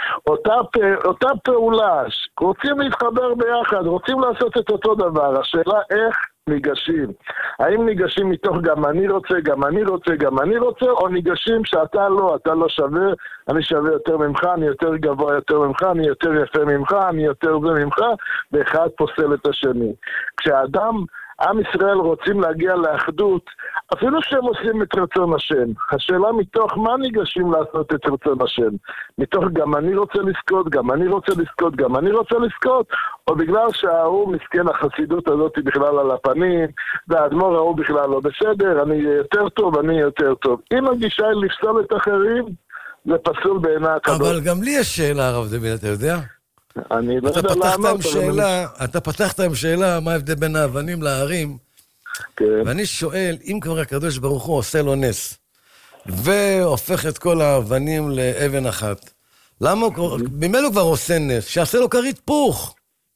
אותה פעולה, רוצים להתחבר ביחד, רוצים לעשות את אותו דבר, השאלה איך ניגשים. האם ניגשים מתוך גם אני רוצה, גם אני רוצה, גם אני רוצה, או ניגשים שאתה לא שווה, אני שווה יותר ממך, אני יותר גבוה יותר ממך, אני יותר יפה ממך, אני יותר זה ממך, ואחד פוסל את השני. כשאדם, עם ישראל רוצים להגיע לאחדות, אפילו שהם עושים את רצון השם. השאלה מתוך מה ניגשים לעשות את רצון השם? מתוך גם אני רוצה לזכות, גם אני רוצה לזכות, גם אני רוצה לזכות, או בגלל שההוא מסכן החסידות הזאת בכלל על הפנים, והאדמו"ר ההוא בכלל לא בסדר, אני יותר טוב, אני יותר טוב. אם הגישה היא לפסול את אחרים, זה פסול בעיני הקדוש. אבל גם לי יש שאלה, הרב דוד, אתה יודע? אני לא יודע לענות. אתה פתחת עם שאלה מה ההבדל בין האבנים להרים, ואני שואל, אם כבר הקדוש ברוך הוא עושה לו נס, והופך את כל האבנים לאבן אחת, למה הוא, ממילא הוא כבר עושה נס, שיעשה לו כרית פוך.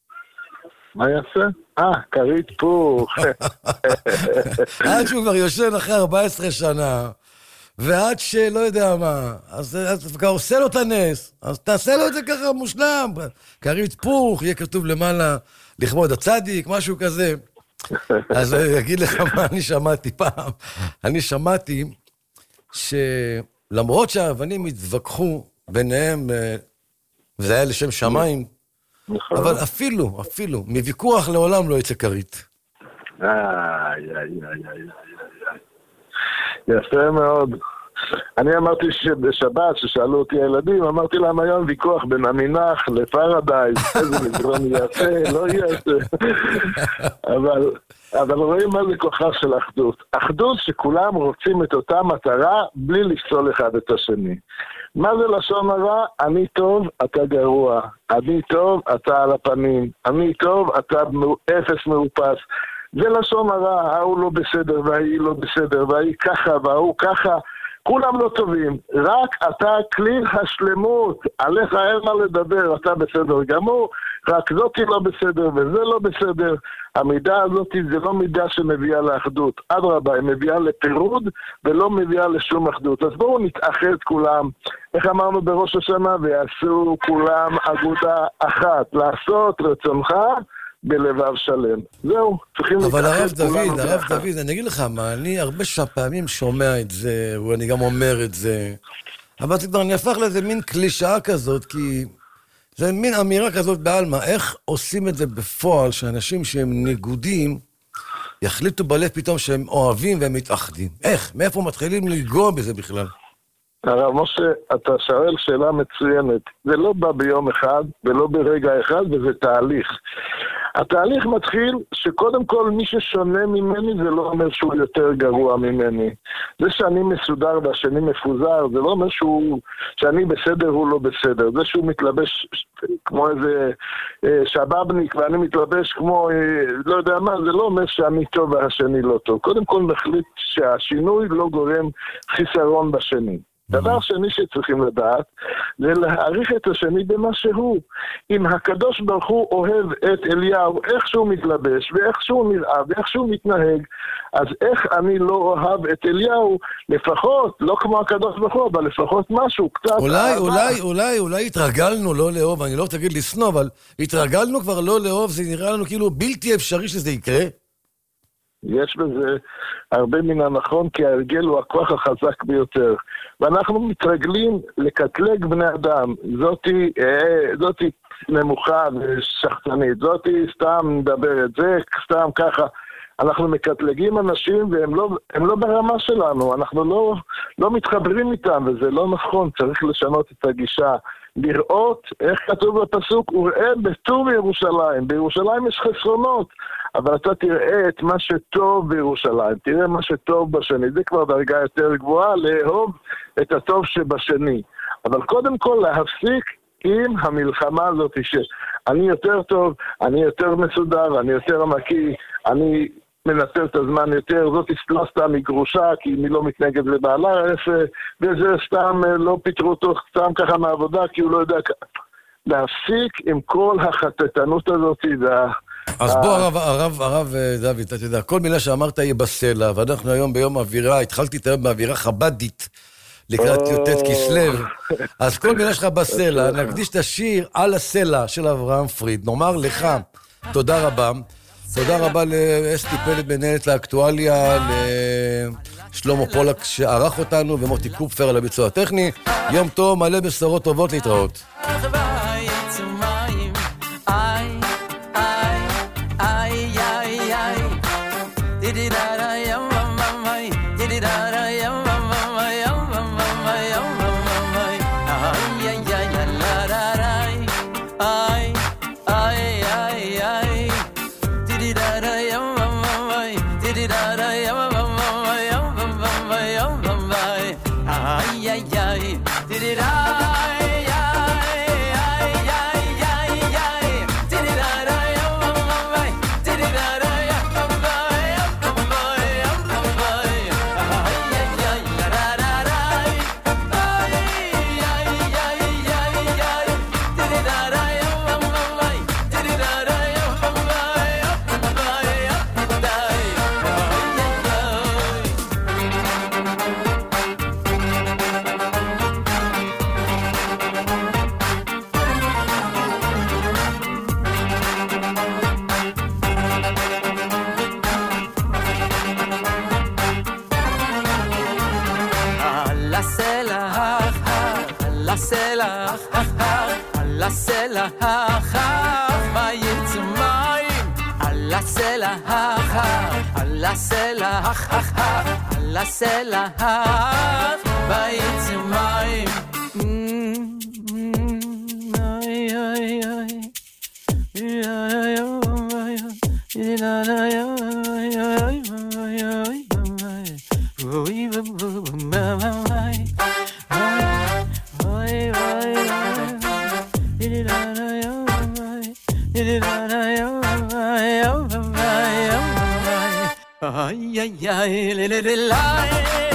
מה יעשה? כרית פוך. עד שהוא כבר יושן אחרי 14 שנה, ועד שלא יודע מה, אז כבר עושה לו את הנס, אז תעשה לו את זה ככה מושלם, כרית פוך, יהיה כתוב למעלה לכבוד הצדיק, משהו כזה. אז אני אגיד לך מה אני שמעתי פעם. אני שמעתי שלמרות שהאבנים התווכחו ביניהם, וזה היה לשם שמיים, אבל אפילו, מוויכוח לעולם לא יצא כרית. יפה מאוד. אני אמרתי שבשבת, ששאלו אותי הילדים, אמרתי להם היום ויכוח בין המינח לפרדייס, איזה מגרון יעשה, לא יעשה. אבל רואים מה זה כוחה של אחדות. אחדות שכולם רוצים את אותה מטרה בלי לפסול אחד את השני. מה זה לשון הרע? אני טוב, אתה גרוע. אני טוב, אתה על הפנים. אני טוב, אתה אפס מאופס. זה לשון הרע, ההוא לא בסדר והיא לא בסדר והיא ככה והוא ככה. כולם לא טובים, רק אתה כלי השלמות, עליך אין מה לדבר, אתה בסדר גמור, רק זאתי לא בסדר וזה לא בסדר. המידה הזאת זה לא מידה שמביאה לאחדות, אדרבה, היא מביאה לפירוד ולא מביאה לשום אחדות. אז בואו נתאחד כולם, איך אמרנו בראש השנה, ויעשו כולם אגודה אחת, לעשות רצונך בלבב שלם. זהו, צריכים להתאחד כולם. אבל הרב דוד, אני אגיד לך מה, אני הרבה פעמים שומע את זה, ואני גם אומר את זה, אבל זה כבר נהפך לזה מין קלישאה כזאת, כי זה מין אמירה כזאת בעלמא, איך עושים את זה בפועל, שאנשים שהם ניגודים, יחליטו בלב פתאום שהם אוהבים והם מתאחדים. איך? מאיפה מתחילים לגוע בזה בכלל? הרב משה, אתה שואל שאלה מצוינת. זה לא בא ביום אחד ולא ברגע אחד, וזה תהליך. התהליך מתחיל שקודם כל מי ששונה ממני זה לא אומר שהוא יותר גרוע ממני. זה שאני מסודר והשני מפוזר, זה לא אומר שאני בסדר הוא לא בסדר. זה שהוא מתלבש כמו איזה שבאבניק ואני מתלבש כמו לא יודע מה, זה לא אומר שאני טוב והשני לא טוב. קודם כל נחליט שהשינוי לא גורם חיסרון בשני. דבר שני שצריכים לדעת, זה להעריך את השני במה שהוא. אם הקדוש ברוך הוא אוהב את אליהו, איך שהוא מתלבש, ואיך שהוא נראה, ואיך שהוא מתנהג, אז איך אני לא אוהב את אליהו, לפחות, לא כמו הקדוש ברוך הוא, אבל לפחות משהו, קצת... אולי התרגלנו לא לאהוב, אני לא תגיד לסנוע, אבל התרגלנו כבר לא לאהוב, זה נראה לנו כאילו בלתי אפשרי שזה יקרה. יש בזה הרבה מן הנכון, כי ההרגל הוא הכוח החזק ביותר. ואנחנו מתרגלים לקטלג בני אדם. זאתי נמוכה ושחצנית, זאתי סתם מדברת, זה סתם ככה. אנחנו מקטלגים אנשים והם לא ברמה שלנו, אנחנו לא מתחברים איתם, וזה לא נכון, צריך לשנות את הגישה. לראות, איך כתוב בפסוק, וראה בטוב ירושלים. בירושלים יש חסרונות, אבל אתה תראה את מה שטוב בירושלים, תראה מה שטוב בשני. זה כבר דרגה יותר גבוהה, לאהוב את הטוב שבשני. אבל קודם כל להפסיק עם המלחמה הזאת שאני יותר טוב, אני יותר מסודר, אני יותר עמקי, אני מנצל את הזמן יותר, זאת לא סתם היא גרושה, כי היא לא מתנגד לבעלה, וזה סתם לא פיתרו אותו סתם ככה מעבודה, כי הוא לא יודע... להפסיק עם כל החטטנות הזאת. אז בוא הרב דוד, אתה יודע, כל מילה שאמרת היא בסלע, ואנחנו היום ביום אווירה, התחלתי את היום באווירה חבדית, לקראת י"ט כסלו, אז כל מילה שלך בסלע, נקדיש את השיר על הסלע של אברהם פריד, נאמר לך, תודה רבה, תודה רבה לאסתי פלד מנהלת לאקטואליה, לשלמה פולק שערך אותנו, ומוטי קופפר על הביצוע הטכני. יום טוב, מלא בשורות טובות, להתראות. על הסלח בעצמיים. Ay, ay, ay, le, le, le, la,